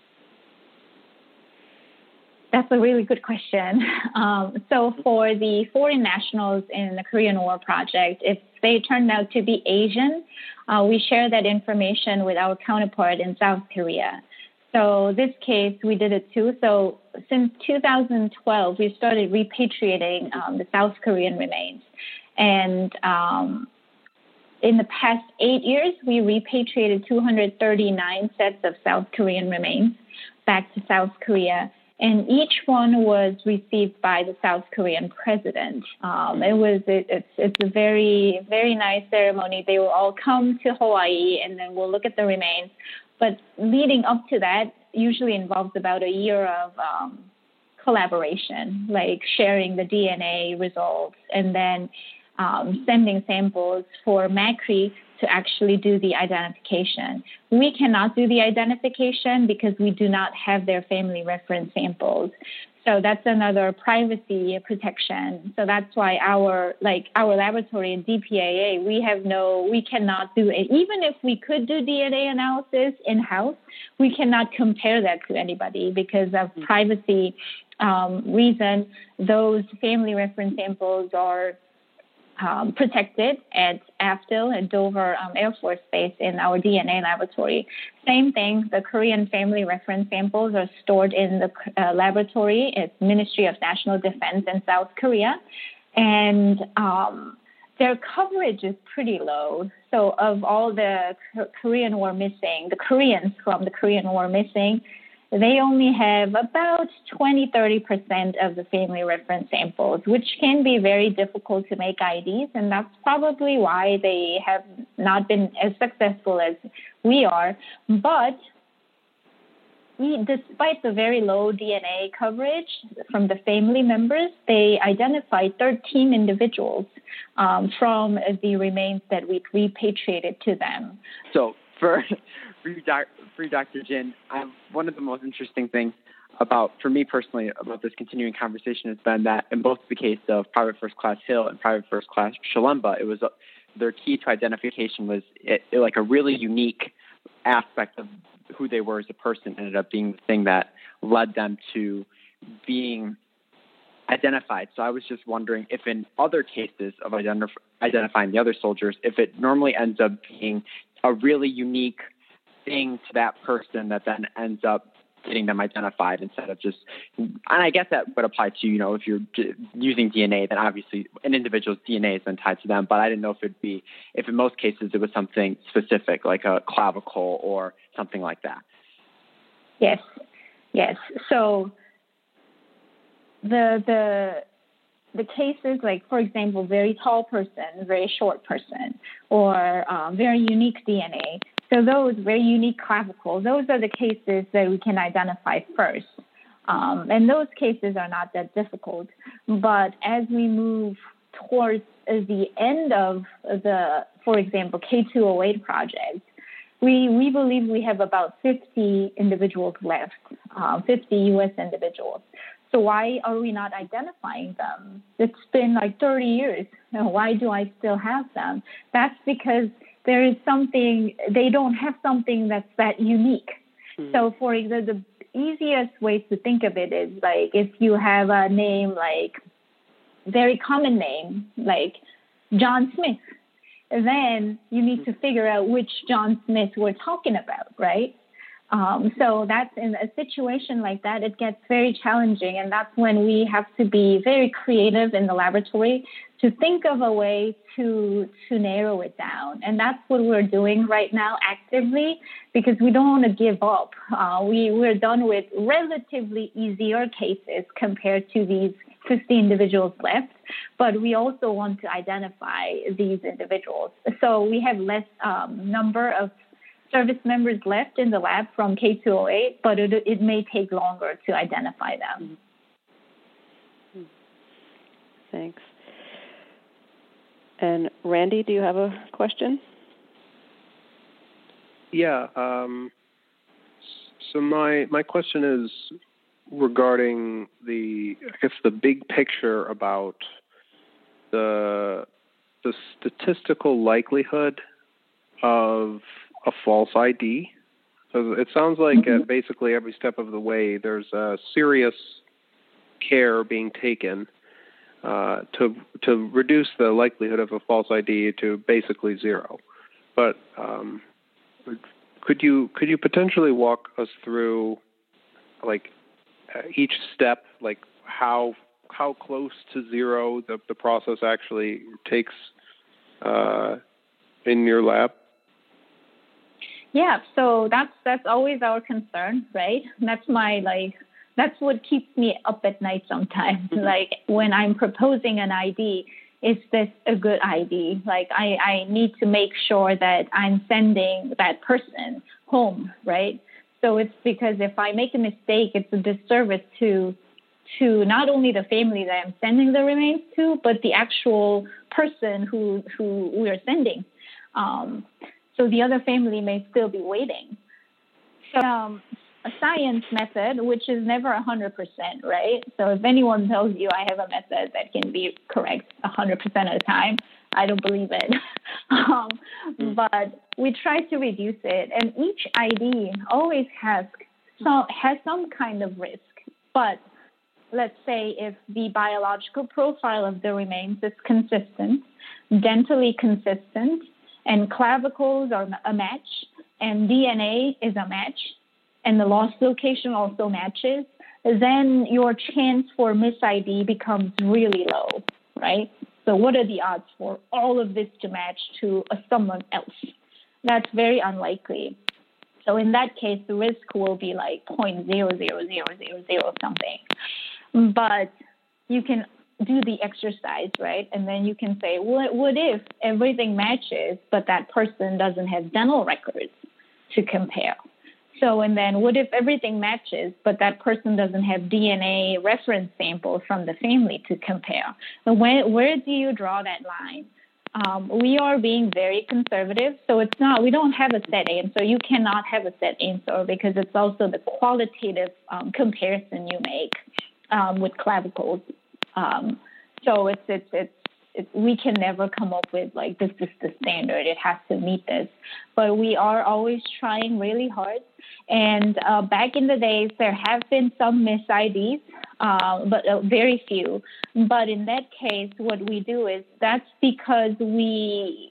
That's a really good question. Um, so for the foreign nationals in the Korean War project, if they turned out to be Asian, uh, we share that information with our counterpart in South Korea. So this case, we did it too. So since two thousand twelve, we started repatriating um, the South Korean remains. And um, in the past eight years, we repatriated two hundred thirty-nine sets of South Korean remains back to South Korea. and each one was received by the South Korean president. Um, it was it, it's it's a very very nice ceremony. They will all come to Hawaii, and then we'll look at the remains. But leading up to that usually involves about a year of um, collaboration, like sharing the D N A results, and then um, sending samples for MACRI to actually do the identification. We cannot do the identification because we do not have their family reference samples. So that's another privacy protection. So that's why our like our laboratory in D P A A, we have no, we cannot do it. Even if we could do D N A analysis in-house, we cannot compare that to anybody because of privacy um, reason. Those family reference samples are Um, protected at A F D L at Dover um, Air Force Base in our D N A laboratory. Same thing, the Korean family reference samples are stored in the uh, laboratory at Ministry of National Defense in South Korea, and um, their coverage is pretty low. So of all the Korean War missing, the Koreans from the Korean War missing, they only have about twenty, thirty percent of the family reference samples, which can be very difficult to make I Ds, and that's probably why they have not been as successful as we are. But we, despite the very low D N A coverage from the family members, they identified thirteen individuals um, from the remains that we repatriated to them. So for for you, doc, for you, Doctor Jin, I'm, one of the most interesting things about, for me personally, about this continuing conversation has been that in both the case of Private First Class Hill and Private First Class Shalemba, it was uh, their key to identification was it, it, like a really unique aspect of who they were as a person ended up being the thing that led them to being identified. So I was just wondering if in other cases of identif- identifying the other soldiers, if it normally ends up being a really unique thing to that person that then ends up getting them identified instead of just, and I guess that would apply to, you know, if you're using D N A, then obviously an individual's D N A is then tied to them, but I didn't know if it'd be, if in most cases it was something specific, like a clavicle or something like that. Yes, yes. So the, the, the cases, like, for example, very tall person, very short person, or uh, very unique D N A. So those very unique clavicles, those are the cases that we can identify first. Um, and those cases are not that difficult. But as we move towards the end of the, for example, K two oh eight project, we, we believe we have about fifty individuals left, uh, fifty U S individuals. So why are we not identifying them? It's been like thirty years. Why do I still have them? That's because there is something, they don't have something that's that unique. Mm-hmm. So for example, the easiest way to think of it is like if you have a name like, very common name, like John Smith, then you need to figure out which John Smith we're talking about, right? Um, so that's in a situation like that, it gets very challenging. And that's when we have to be very creative in the laboratory to think of a way to to narrow it down. And that's what we're doing right now actively because we don't want to give up. Uh, we, we're done with relatively easier cases compared to these fifty individuals left, but we also want to identify these individuals. So we have less um, number of service members left in the lab from K two oh eight, but it, it may take longer to identify them. Thanks. And Randy, do you have a question? Yeah. Um, so my my question is regarding the, I guess, the big picture about the the statistical likelihood of a false I D. So it sounds like mm-hmm. at basically every step of the way, there's a serious care being taken uh, to to reduce the likelihood of a false I D to basically zero. But um, could you could you potentially walk us through like each step, like how how close to zero the, the process actually takes uh, in your lab? Yeah, so that's that's always our concern, right? That's my like that's what keeps me up at night sometimes. Like when I'm proposing an I D, is this a good I D? Like I, I need to make sure that I'm sending that person home, right? So it's because if I make a mistake, it's a disservice to to not only the family that I'm sending the remains to, but the actual person who who we are sending. Um, so the other family may still be waiting. So um, a science method, which is never one hundred percent, right? So if anyone tells you I have a method that can be correct one hundred percent of the time, I don't believe it. um, mm. But we try to reduce it. And each I D always has some, has some kind of risk. But let's say if the biological profile of the remains is consistent, dentally consistent, and clavicles are a match, and D N A is a match, and the lost location also matches, then your chance for mis I D becomes really low, right? So what are the odds for all of this to match to a someone else? That's very unlikely. So in that case, the risk will be like zero point zero zero zero zero zero something. But you can do the exercise, right? And then you can say, what, what if everything matches, but that person doesn't have dental records to compare? So, and then what if everything matches, but that person doesn't have D N A reference samples from the family to compare? And when, where do you draw that line? Um, we are being very conservative, so it's not, we don't have a set answer. You cannot have a set answer because it's also the qualitative um, comparison you make um, with clavicles. Um, so it's, it's, it's, It, we can never come up with, like, this is the standard. It has to meet this. But we are always trying really hard. And uh, back in the days, there have been some mis I Ds, uh, but uh, very few. But in that case, what we do is that's because we,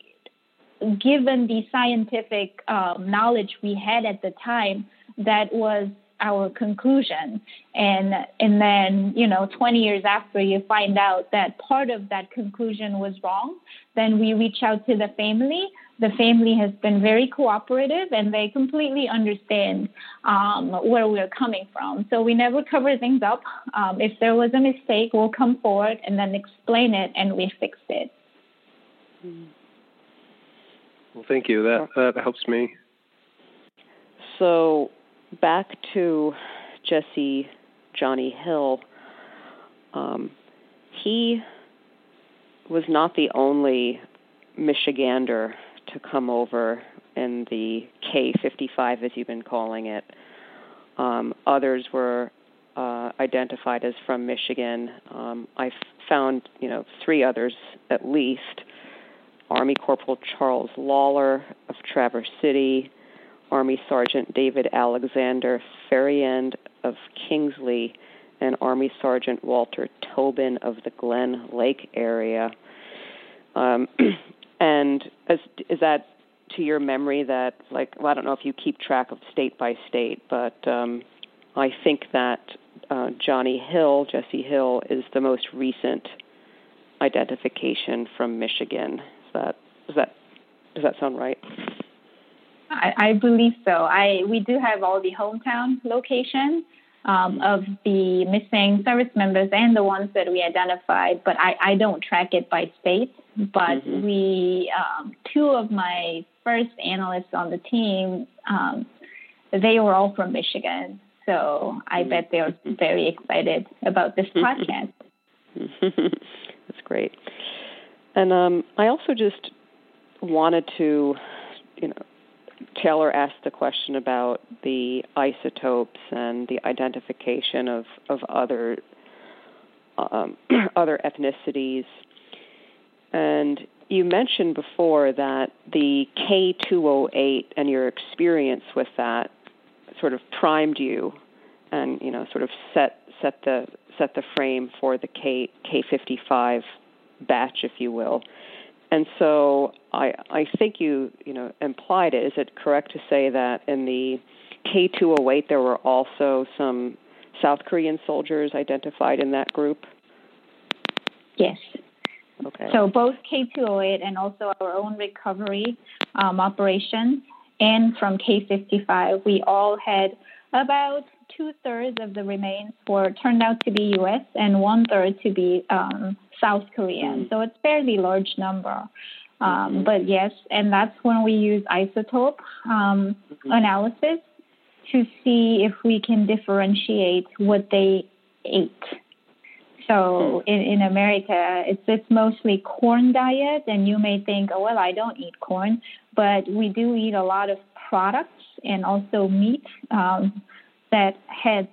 given the scientific um, knowledge we had at the time, that was our conclusion. And and then, you know, twenty years after you find out that part of that conclusion was wrong, then we reach out to the family. The family has been very cooperative and they completely understand um, where we're coming from. So we never cover things up. Um, if there was a mistake, we'll come forward and then explain it and we fixed it. Well, thank you. That, that helps me. So back to Jesse Johnny Hill, um, he was not the only Michigander to come over in the K fifty-five, as you've been calling it. Um, others were uh, identified as from Michigan. Um, I found, you know, three others at least. Army Corporal Charles Lawler of Traverse City, Army Sergeant David Alexander Ferriend of Kingsley, and Army Sergeant Walter Tobin of the Glen Lake area. Um, and as, is that to your memory that, like, well, I don't know if you keep track of state by state, but um, I think that uh, Johnny Hill, Jesse Hill, is the most recent identification from Michigan. Is that, is that, does that sound right? I, I believe so. I we do have all the hometown locations um, of the missing service members and the ones that we identified, but I, I don't track it by state. But mm-hmm. we, um, two of my first analysts on the team, um, they were all from Michigan. So I mm-hmm. bet they're very excited about this podcast. That's great. And um, I also just wanted to, you know, Taylor asked the question about the isotopes and the identification of, of other um, other ethnicities. And you mentioned before that the K two oh eight and your experience with that sort of primed you and, you know, sort of set set the set the frame for the K K fifty-five batch, if you will. And so I, I think you, you know, implied it. Is it correct to say that in the K two oh eight there were also some South Korean soldiers identified in that group? Yes. Okay. So both K two oh eight and also our own recovery um, operations, and from K fifty-five, we all had about two-thirds of the remains were turned out to be U S and one-third to be um, South Korean. Mm. So it's a fairly large number. Um, mm-hmm. But yes, and that's when we use isotope um, mm-hmm. analysis to see if we can differentiate what they ate. So in, in America, it's it's mostly corn diet, and you may think, oh, well, I don't eat corn, but we do eat a lot of products and also meat um, that had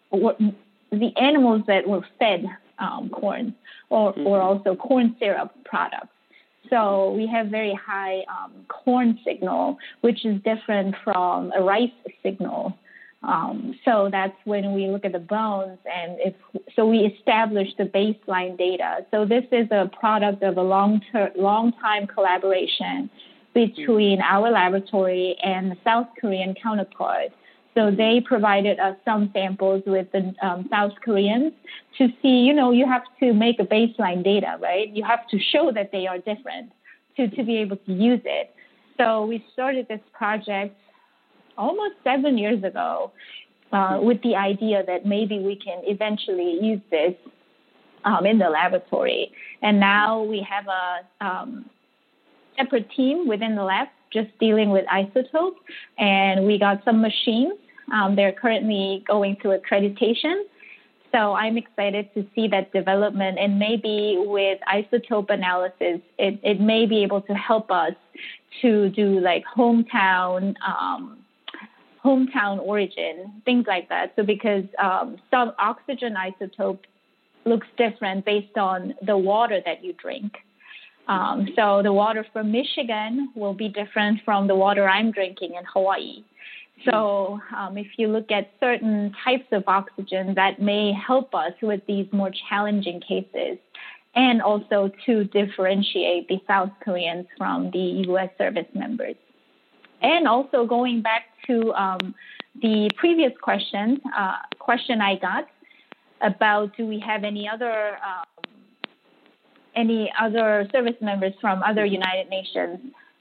the animals that were fed um, corn or, mm-hmm. or also corn syrup products. So we have very high um, corn signal, which is different from a rice signal. Um, so that's when we look at the bones, and if so, we establish the baseline data. So this is a product of a long ter- long time collaboration between our laboratory and the South Korean counterpart. So they provided us some samples with the um, South Koreans to see, you know, you have to make a baseline data, right? You have to show that they are different to, to be able to use it. So we started this project almost seven years ago uh, with the idea that maybe we can eventually use this um, in the laboratory. And now we have a um, separate team within the lab just dealing with isotope, and we got some machines. Um, they're currently going through accreditation. So I'm excited to see that development, and maybe with isotope analysis, it, it may be able to help us to do like hometown um, hometown origin, things like that. So because um, some oxygen isotope looks different based on the water that you drink. Um, so the water from Michigan will be different from the water I'm drinking in Hawaii. So um, if you look at certain types of oxygen, that may help us with these more challenging cases, and also to differentiate the South Koreans from the U S service members. And also going back to um, the previous question, uh, question I got about do we have any other um, any other service members from other United Nations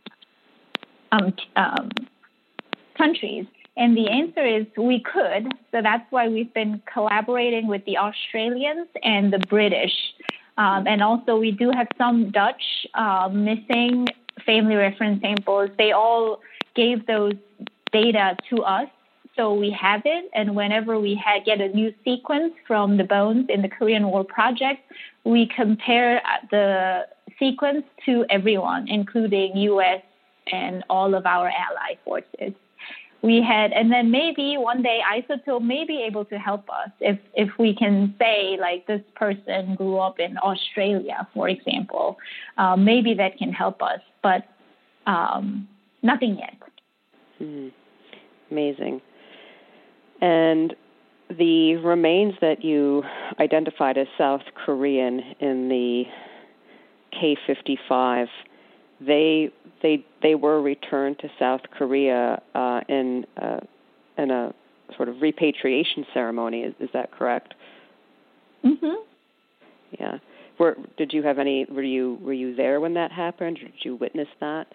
um, um, countries? And the answer is we could. So that's why we've been collaborating with the Australians and the British. Um, and also we do have some Dutch uh, missing family reference samples. They all gave those data to us. So we have it. And whenever we had, get a new sequence from the bones in the Korean War project, we compare the sequence to everyone, including U S and all of our ally forces. We had, and then maybe one day isotope may be able to help us if, if we can say, like, this person grew up in Australia, for example. Uh, maybe that can help us, but um, nothing yet. Mm-hmm. Amazing. And the remains that you identified as South Korean in the K fifty-five, they they they were returned to South Korea uh, in uh, in a sort of repatriation ceremony. Is, is that correct? Mhm. Yeah. Were did you have any? Were you were you there when that happened? Or did you witness that?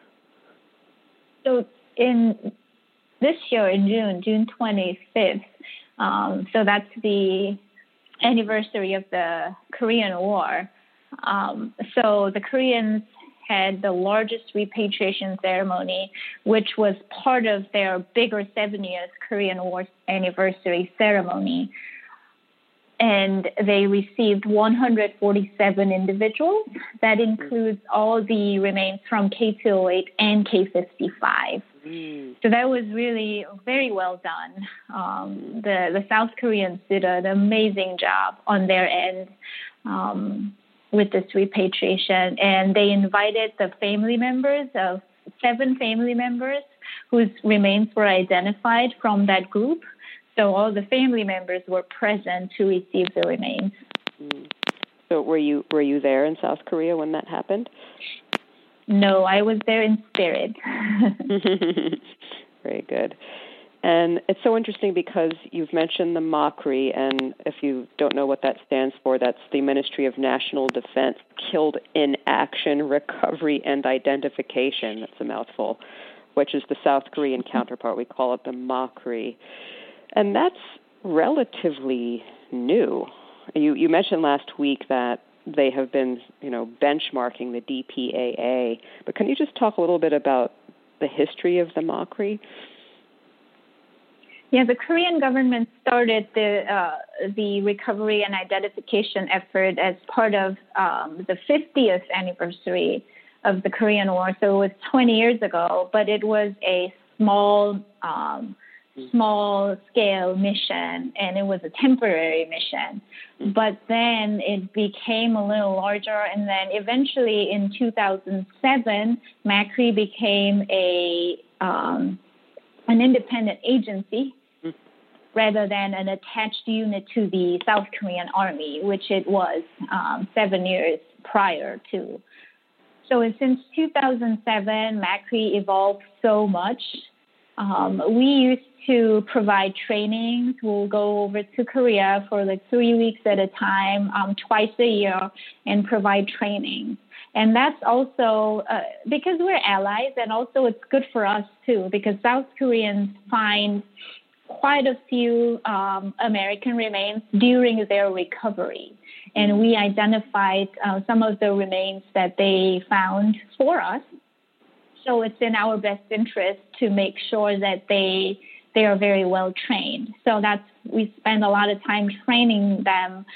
So in this year in June, June twenty-fifth. Um, so that's the anniversary of the Korean War. Um, so the Koreans had the largest repatriation ceremony, which was part of their bigger seven years Korean War anniversary ceremony. And they received one hundred forty-seven individuals. That includes all the remains from K two oh eight and K fifty-five. Mm. So that was really very well done. Um, the, the South Koreans did an amazing job on their end um, with this repatriation. And they invited the family members of seven family members whose remains were identified from that group. So all the family members were present to receive the remains. Mm. So were you were you there in South Korea when that happened? No, I was there in spirit. Very good. And it's so interesting because you've mentioned the MOCRE, and if you don't know what that stands for, that's the Ministry of National Defense Killed in Action, Recovery, and Identification. That's a mouthful, which is the South Korean counterpart. We call it the MOCRE. And that's relatively new. You, you mentioned last week that they have been, you know, benchmarking the D P A A, but can you just talk a little bit about the history of the MACRI? Yeah, the Korean government started the uh, the recovery and identification effort as part of um, the fiftieth anniversary of the Korean War. So it was twenty years ago, but it was a small, um, small scale mission, and it was a temporary mission. But then it became a little larger, and then eventually in two thousand seven, MACRI became a um, an independent agency rather than an attached unit to the South Korean Army, which it was um, seven years prior to. So since two thousand seven, MACRI evolved so much. Um, we used to provide trainings. We'll go over to Korea for like three weeks at a time, um, twice a year, and provide training. And that's also uh, because we're allies, and also it's good for us too, because South Koreans find quite a few um, American remains during their recovery. And we identified uh, some of the remains that they found for us. So it's in our best interest to make sure that they they are very well trained. So that's we spend a lot of time training them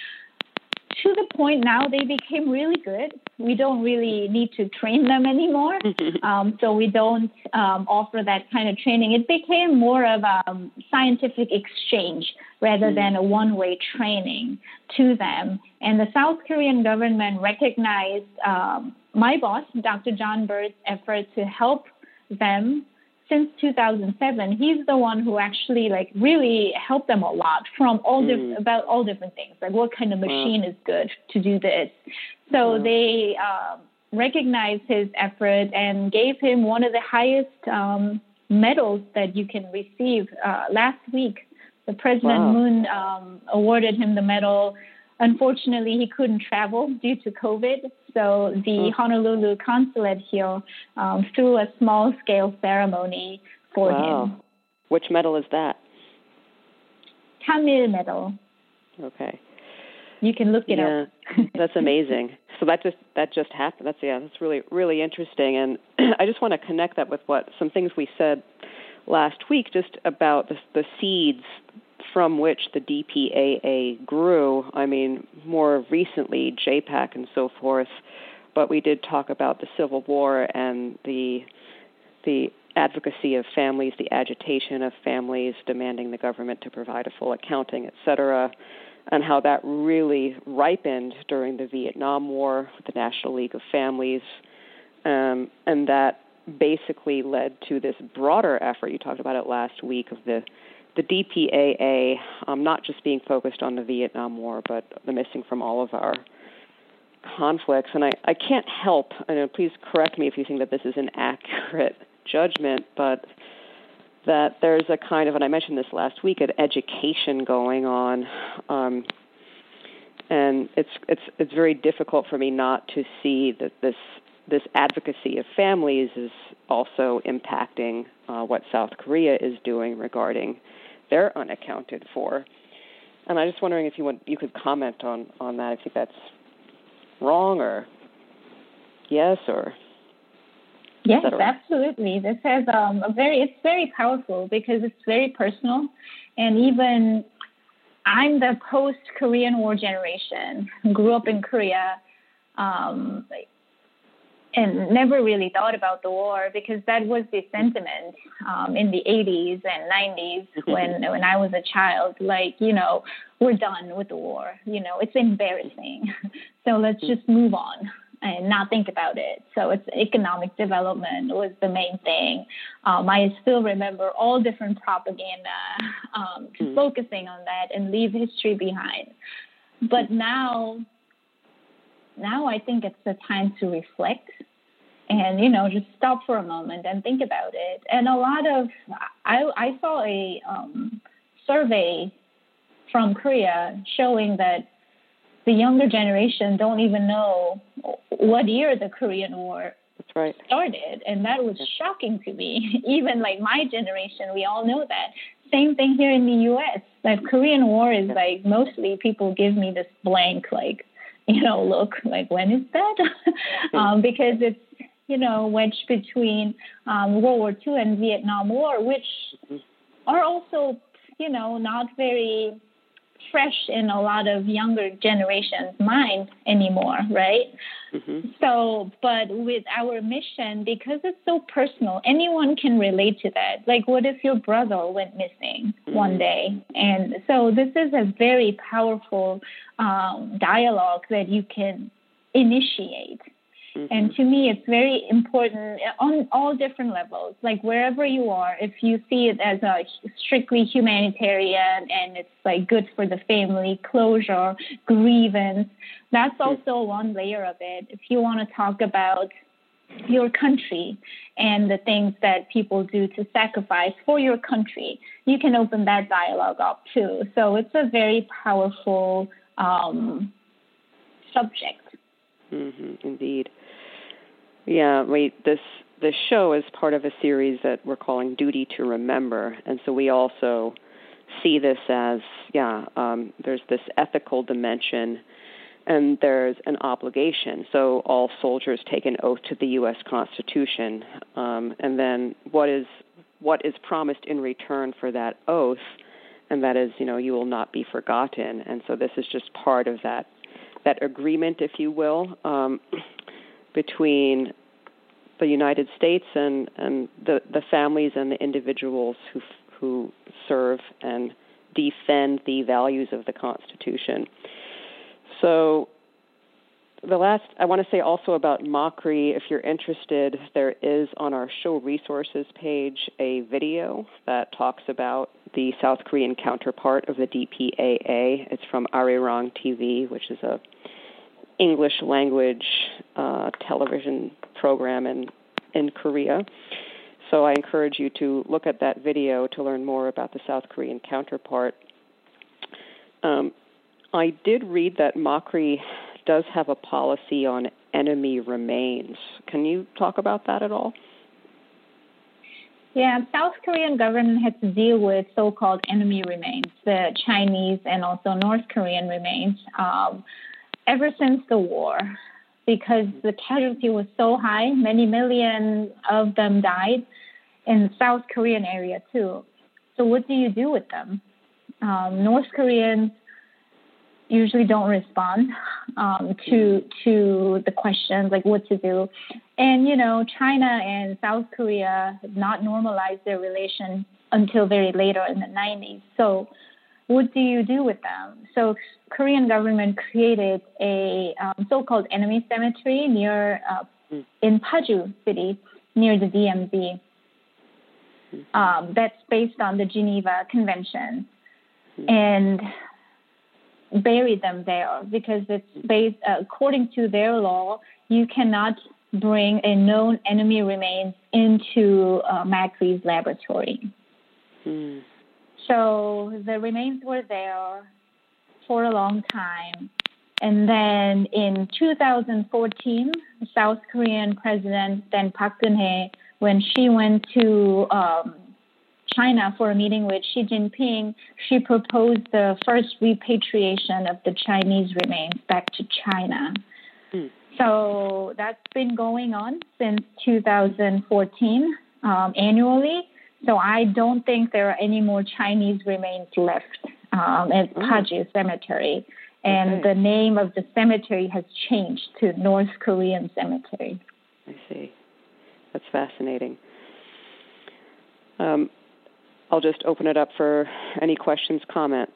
to the point now they became really good. We don't really need to train them anymore. um, so we don't um, offer that kind of training. It became more of a um, scientific exchange rather than a one-way training to them. And the South Korean government recognized um, my boss, Doctor John Bird's effort to help them since two thousand seven. He's the one who actually like really helped them a lot from all mm. diff- about all different things, like what kind of machine wow. is good to do this. So wow. they uh, recognized his effort and gave him one of the highest um, medals that you can receive. Uh, last week, the President wow. Moon um, awarded him the medal. Unfortunately, he couldn't travel due to COVID, so the oh. Honolulu consulate here um, threw a small-scale ceremony for wow. him. Which medal is that? Tamil medal. Okay. You can look it yeah, up. That's amazing. So that just that just happened. That's yeah, that's really really interesting, and I just want to connect that with what some things we said last week, just about the, the seeds from which the D P A A grew. I mean, more recently, J PAC and so forth, but we did talk about the Civil War and the the advocacy of families, the agitation of families demanding the government to provide a full accounting, et cetera, and how that really ripened during the Vietnam War with the National League of Families, um, and that basically led to this broader effort. You talked about it last week of the The D P A A, um, not just being focused on the Vietnam War, but the missing from all of our conflicts. And I, I can't help, and please correct me if you think that this is an accurate judgment, but that there's a kind of, and I mentioned this last week, an education going on. Um, and it's it's it's very difficult for me not to see that this this advocacy of families is also impacting uh, what South Korea is doing regarding their unaccounted for. And I'm just wondering if you want, you could comment on, on that, if you think that's wrong or yes or yes, absolutely. This has um, a very it's very powerful because it's very personal, and even I'm the post-Korean War generation, grew up in Korea. Um, and never really thought about the war because that was the sentiment um, in the eighties and nineties when when I was a child. Like, you know, we're done with the war. You know, it's embarrassing. So let's just move on and not think about it. So it's economic development was the main thing. Um, I still remember all different propaganda um, mm. focusing on that and leave history behind. But now... Now I think it's the time to reflect and, you know, just stop for a moment and think about it. And a lot of, I, I saw a um, survey from Korea showing that the younger generation don't even know what year the Korean War That's right. started. And that was shocking to me. Even like my generation, we all know that. same thing here in the U S. The Korean War is like mostly people give me this blank, like, you know, look, like, when is that? um, because it's, you know, wedged between um, World War Two and Vietnam War, which are also, you know, not very fresh in a lot of younger generations' mind anymore, right? Mm-hmm. So, but with our mission, because it's so personal, anyone can relate to that. Like, what if your brother went missing mm-hmm. one day? And so this is a very powerful um, dialogue that you can initiate. Mm-hmm. And to me, it's very important on all different levels. Like, wherever you are, if you see it as a strictly humanitarian and it's like good for the family, closure, grievance, that's also one layer of it. If you want to talk about your country and the things that people do to sacrifice for your country, you can open that dialogue up too. So it's a very powerful um, subject. Mm-hmm, indeed. Yeah, we this this show is part of a series that we're calling Duty to Remember, and so we also see this as yeah, um, there's this ethical dimension, and there's an obligation. So all soldiers take an oath to the U S Constitution, um, and then what is what is promised in return for that oath, and that is, you know, you will not be forgotten. And so this is just part of that. that agreement, if you will, um, between the United States and, and the, the families and the individuals who who serve and defend the values of the Constitution. So the last, I want to say also about Mockery, if you're interested, there is on our show resources page a video that talks about the South Korean counterpart of the D P A A. It's from Arirang T V, which is a English language uh, television program in, in Korea. So I encourage you to look at that video to learn more about the South Korean counterpart. Um, I did read that Mockery does have a policy on enemy remains. Can you talk about that at all? Yeah, South Korean government has to deal with so-called enemy remains, the Chinese and also North Korean remains, um, ever since the war, because the casualty was so high, many million of them died in the South Korean area too. So what do you do with them? Um, North Koreans usually don't respond um, to to the questions like what to do. And, you know, China and South Korea have not normalized their relation until very later in the nineties. So what do you do with them? So Korean government created a um, so-called enemy cemetery near uh, mm. in Paju city, near the D M Z. Um, that's based on the Geneva Convention. Mm. And buried them there because it's based, uh, according to their law, you cannot bring a known enemy remains into uh, Mockery's laboratory. Hmm. So the remains were there for a long time. And then in two thousand fourteen, South Korean President then Park Geun-hye, when she went to um, China for a meeting with Xi Jinping, she proposed the first repatriation of the Chinese remains back to China. Mm. So that's been going on since two thousand fourteen um, annually. So I don't think there are any more Chinese remains left um, at oh. Paju Cemetery. And okay. the name of the cemetery has changed to North Korean Cemetery. I see. That's fascinating. Um, I'll just open it up for any questions, comments.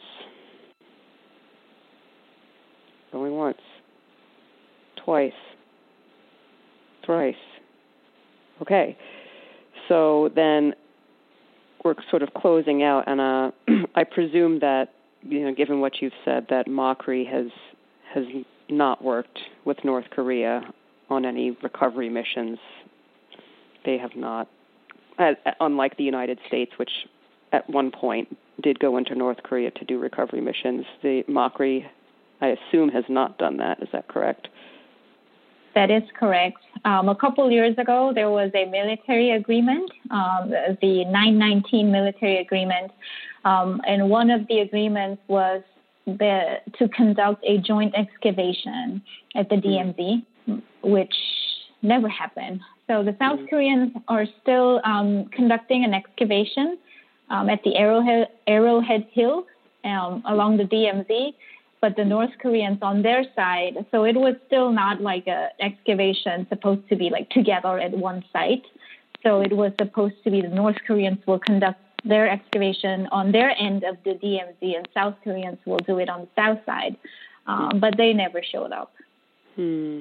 Going once, twice, thrice. Okay. So then we're sort of closing out, and uh, I presume that, you know, given what you've said, that Mockery has has not worked with North Korea on any recovery missions. They have not, uh, unlike the United States, which at one point did go into North Korea to do recovery missions. The Mockery, I assume, has not done that. Is that correct? that is correct. Um, a couple years ago, there was a military agreement, um, the nine nineteen military agreement, um, and one of the agreements was the, to conduct a joint excavation at the D M Z, which never happened. So the South Koreans are still um, conducting an excavation um, at the Arrowhead, Arrowhead Hill um, along the D M Z, but the North Koreans on their side, so it was still not like a excavation supposed to be like together at one site. So it was supposed to be the North Koreans will conduct their excavation on their end of the D M Z and South Koreans will do it on the south side. Um, but they never showed up. Hmm.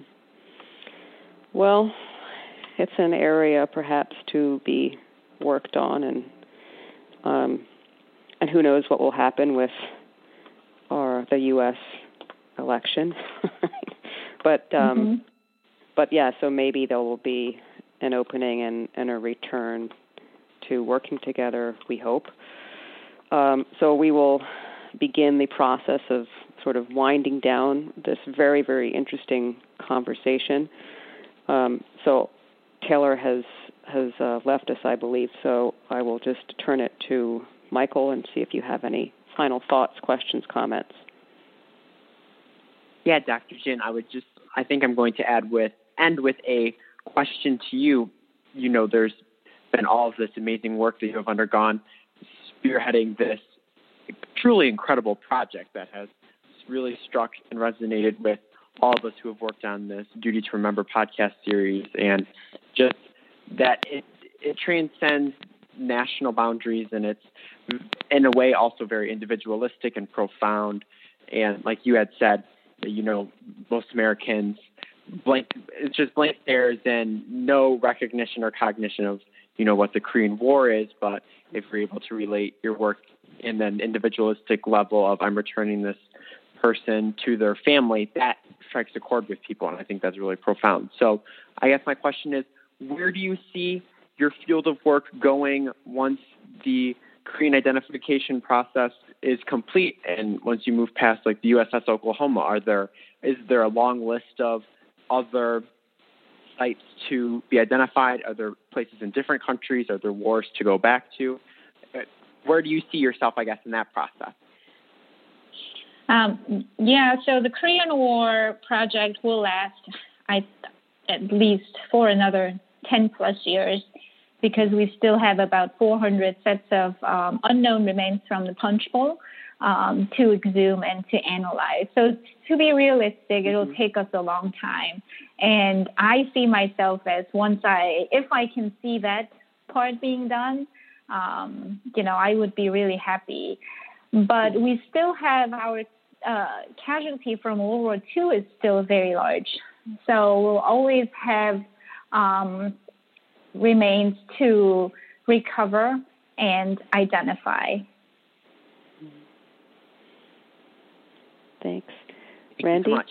Well, it's an area perhaps to be worked on, and um, and who knows what will happen with our the U S election. but um, mm-hmm. but yeah, so maybe there will be an opening and, and a return to working together, we hope. Um, so we will begin the process of sort of winding down this very, very interesting conversation. Um, so Taylor has has uh, left us, I believe, so I will just turn it to Michael and see if you have any final thoughts, questions, comments. Yeah, Doctor Jin, I would just, I think I'm going to add with, end with a question to you. You know, there's been all of this amazing work that you have undergone, spearheading this truly incredible project that has really struck and resonated with all of us who have worked on this Duty to Remember podcast series, and just that it, it transcends national boundaries, and it's in a way also very individualistic and profound. And like you had said, you know, most Americans blank, it's just blank stares and no recognition or cognition of, you know, what the Korean War is. But if you're able to relate your work in an individualistic level of I'm returning this person to their family, that strikes a chord with people, and I think that's really profound. So I guess my question is, where do you see your field of work going once the Korean identification process is complete, and once you move past like the U S S Oklahoma? Are there is there a long list of other sites to be identified? Are there places in different countries? Are there wars to go back to? Where do you see yourself, I guess, in that process? Um, yeah, so the Korean War project will last, I, at least for another ten plus years, because we still have about four hundred sets of um, unknown remains from the Punch Bowl um, to exhume and to analyze. So to be realistic, it'll mm-hmm. take us a long time. And I see myself as once I, if I can see that part being done, um, you know, I would be really happy. But we still have our uh, casualty from World War Two is still very large. So we'll always have um, remains to recover and identify. Thanks. Thank Randy? you so much.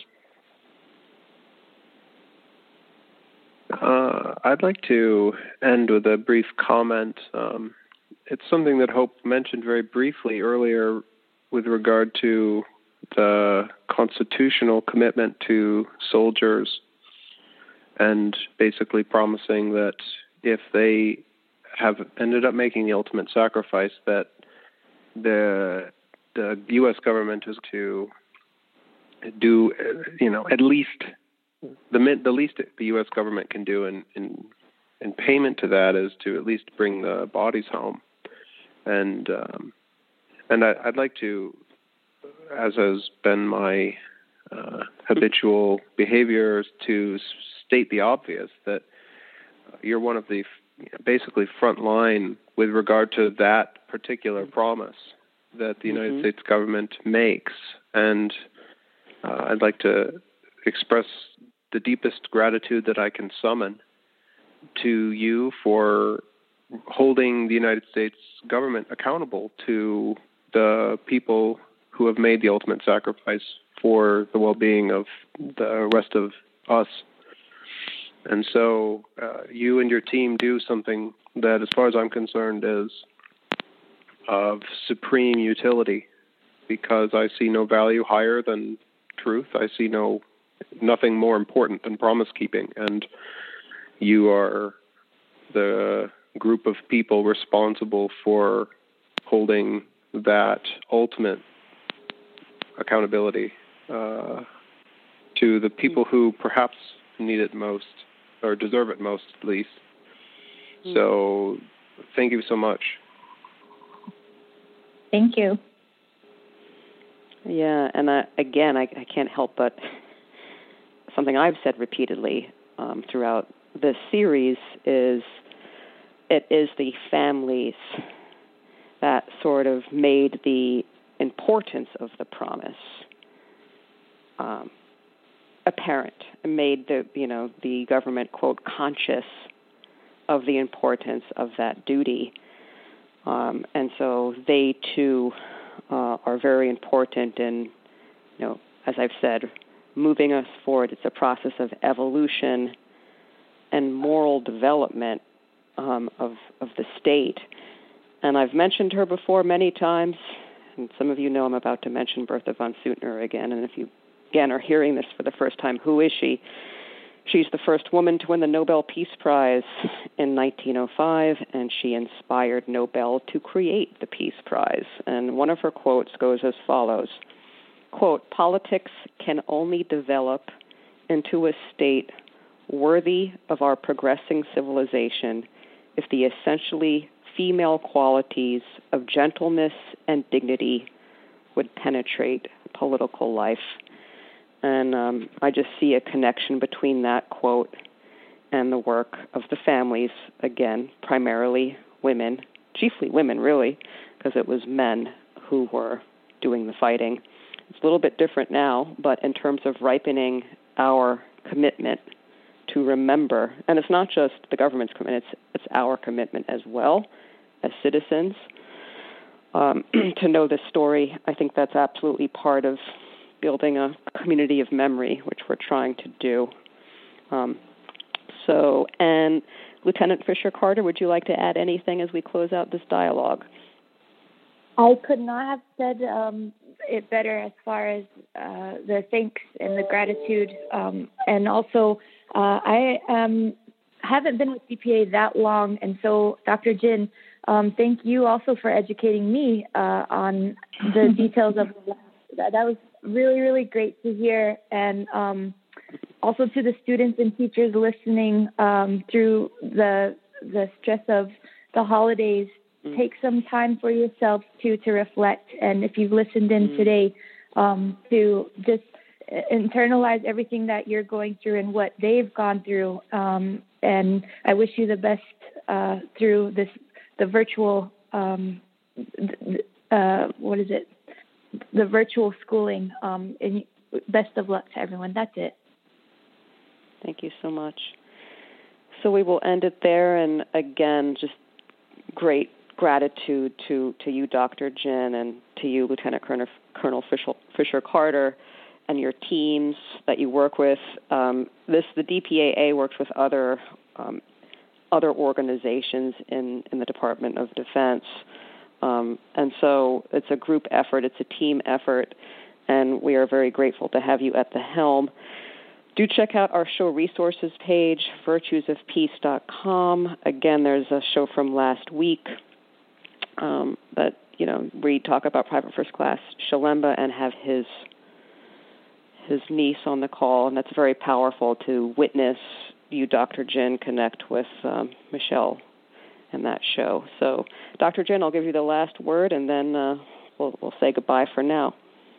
Uh, I'd like to end with a brief comment. Um, it's something that Hope mentioned very briefly earlier with regard to the constitutional commitment to soldiers, and basically promising that if they have ended up making the ultimate sacrifice, that the the U S government is to do, you know, at least the the least the U S government can do in, in in payment to that is to at least bring the bodies home. And um, and I, I'd like to, as has been my uh, habitual behavior, to state the obvious, that you're one of the basically front line with regard to that particular promise that the United mm-hmm. States government makes. And uh, I'd like to express the deepest gratitude that I can summon to you for holding the United States government accountable to the people who have made the ultimate sacrifice for the well-being of the rest of us. And so uh, you and your team do something that, as far as I'm concerned, is of supreme utility, because I see no value higher than truth. I see no nothing more important than promise keeping, and you are the group of people responsible for holding that ultimate accountability uh, to the people who perhaps need it most, or deserve it most, at least. Mm. So thank you so much. Thank you. Yeah, and I, again, I, I can't help but something I've said repeatedly um, throughout this series is it is the families that sort of made the importance of the promise um, apparent, and made the you know the government, quote, conscious of the importance of that duty, um, and so they too uh, are very important in, you know, as I've said, moving us forward. It's a process of evolution and moral development um, of of the state. And I've mentioned her before many times, and some of you know I'm about to mention Bertha von Suttner again. And if you, again, are hearing this for the first time, who is she? She's the first woman to win the Nobel Peace Prize in nineteen oh five, and she inspired Nobel to create the Peace Prize. And one of her quotes goes as follows, quote, "Politics can only develop into a state worthy of our progressing civilization if the essentially female qualities of gentleness and dignity would penetrate political life." And um, I just see a connection between that quote and the work of the families, again, primarily women, chiefly women, really, because it was men who were doing the fighting. It's a little bit different now, but in terms of ripening our commitment to remember, and it's not just the government's commitment, it's, it's our commitment as well as citizens, um, to know this story. I think that's absolutely part of building a community of memory, which we're trying to do. Um, so, and Lieutenant Fisher Carter, would you like to add anything as we close out this dialogue? I could not have said um, it better as far as uh, the thanks and the gratitude. Um, and also, uh, I um, haven't been with D P A that long, and so Doctor Jin, um, thank you also for educating me uh, on the details of that. That was really, really great to hear, and um, also to the students and teachers listening um, through the the stress of the holidays. Mm. Take some time for yourself to to reflect, and if you've listened in mm. today, um, to just internalize everything that you're going through and what they've gone through. Um, and I wish you the best uh, through this the virtual um, uh, what is it? the virtual schooling, um, and best of luck to everyone. That's it. Thank you so much. So we will end it there, and again, just great gratitude to, to you, Doctor Jin, and to you, Lieutenant Colonel, Colonel Fisher, Fisher Carter, and your teams that you work with. Um, this the D P A A works with other um, other organizations in, in the Department of Defense. Um, and so it's a group effort, it's a team effort, and we are very grateful to have you at the helm. Do check out our show resources page, virtues of peace dot com. Again, there's a show from last week um, that, you know, we talk about Private First Class Shalemba and have his his niece on the call, and that's very powerful to witness you, Doctor Jin, connect with um, Michelle in that show. So, Doctor Jin, I'll give you the last word, and then uh, we'll, we'll say goodbye for now.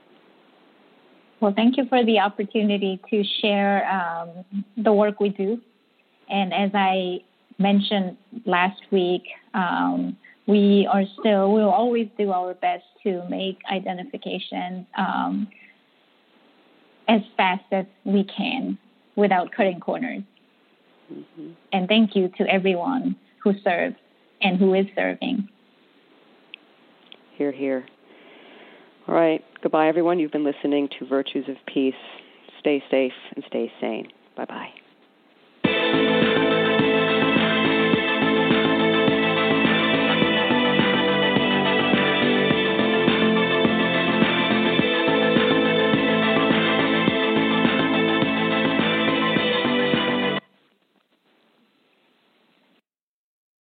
Well, thank you for the opportunity to share um, the work we do. And as I mentioned last week, um, we are still, we'll always do our best to make identification um, as fast as we can without cutting corners. Mm-hmm. And thank you to everyone who served and who is serving. Hear, hear. All right. Goodbye, everyone. You've been listening to Virtues of Peace. Stay safe and stay sane. Bye-bye.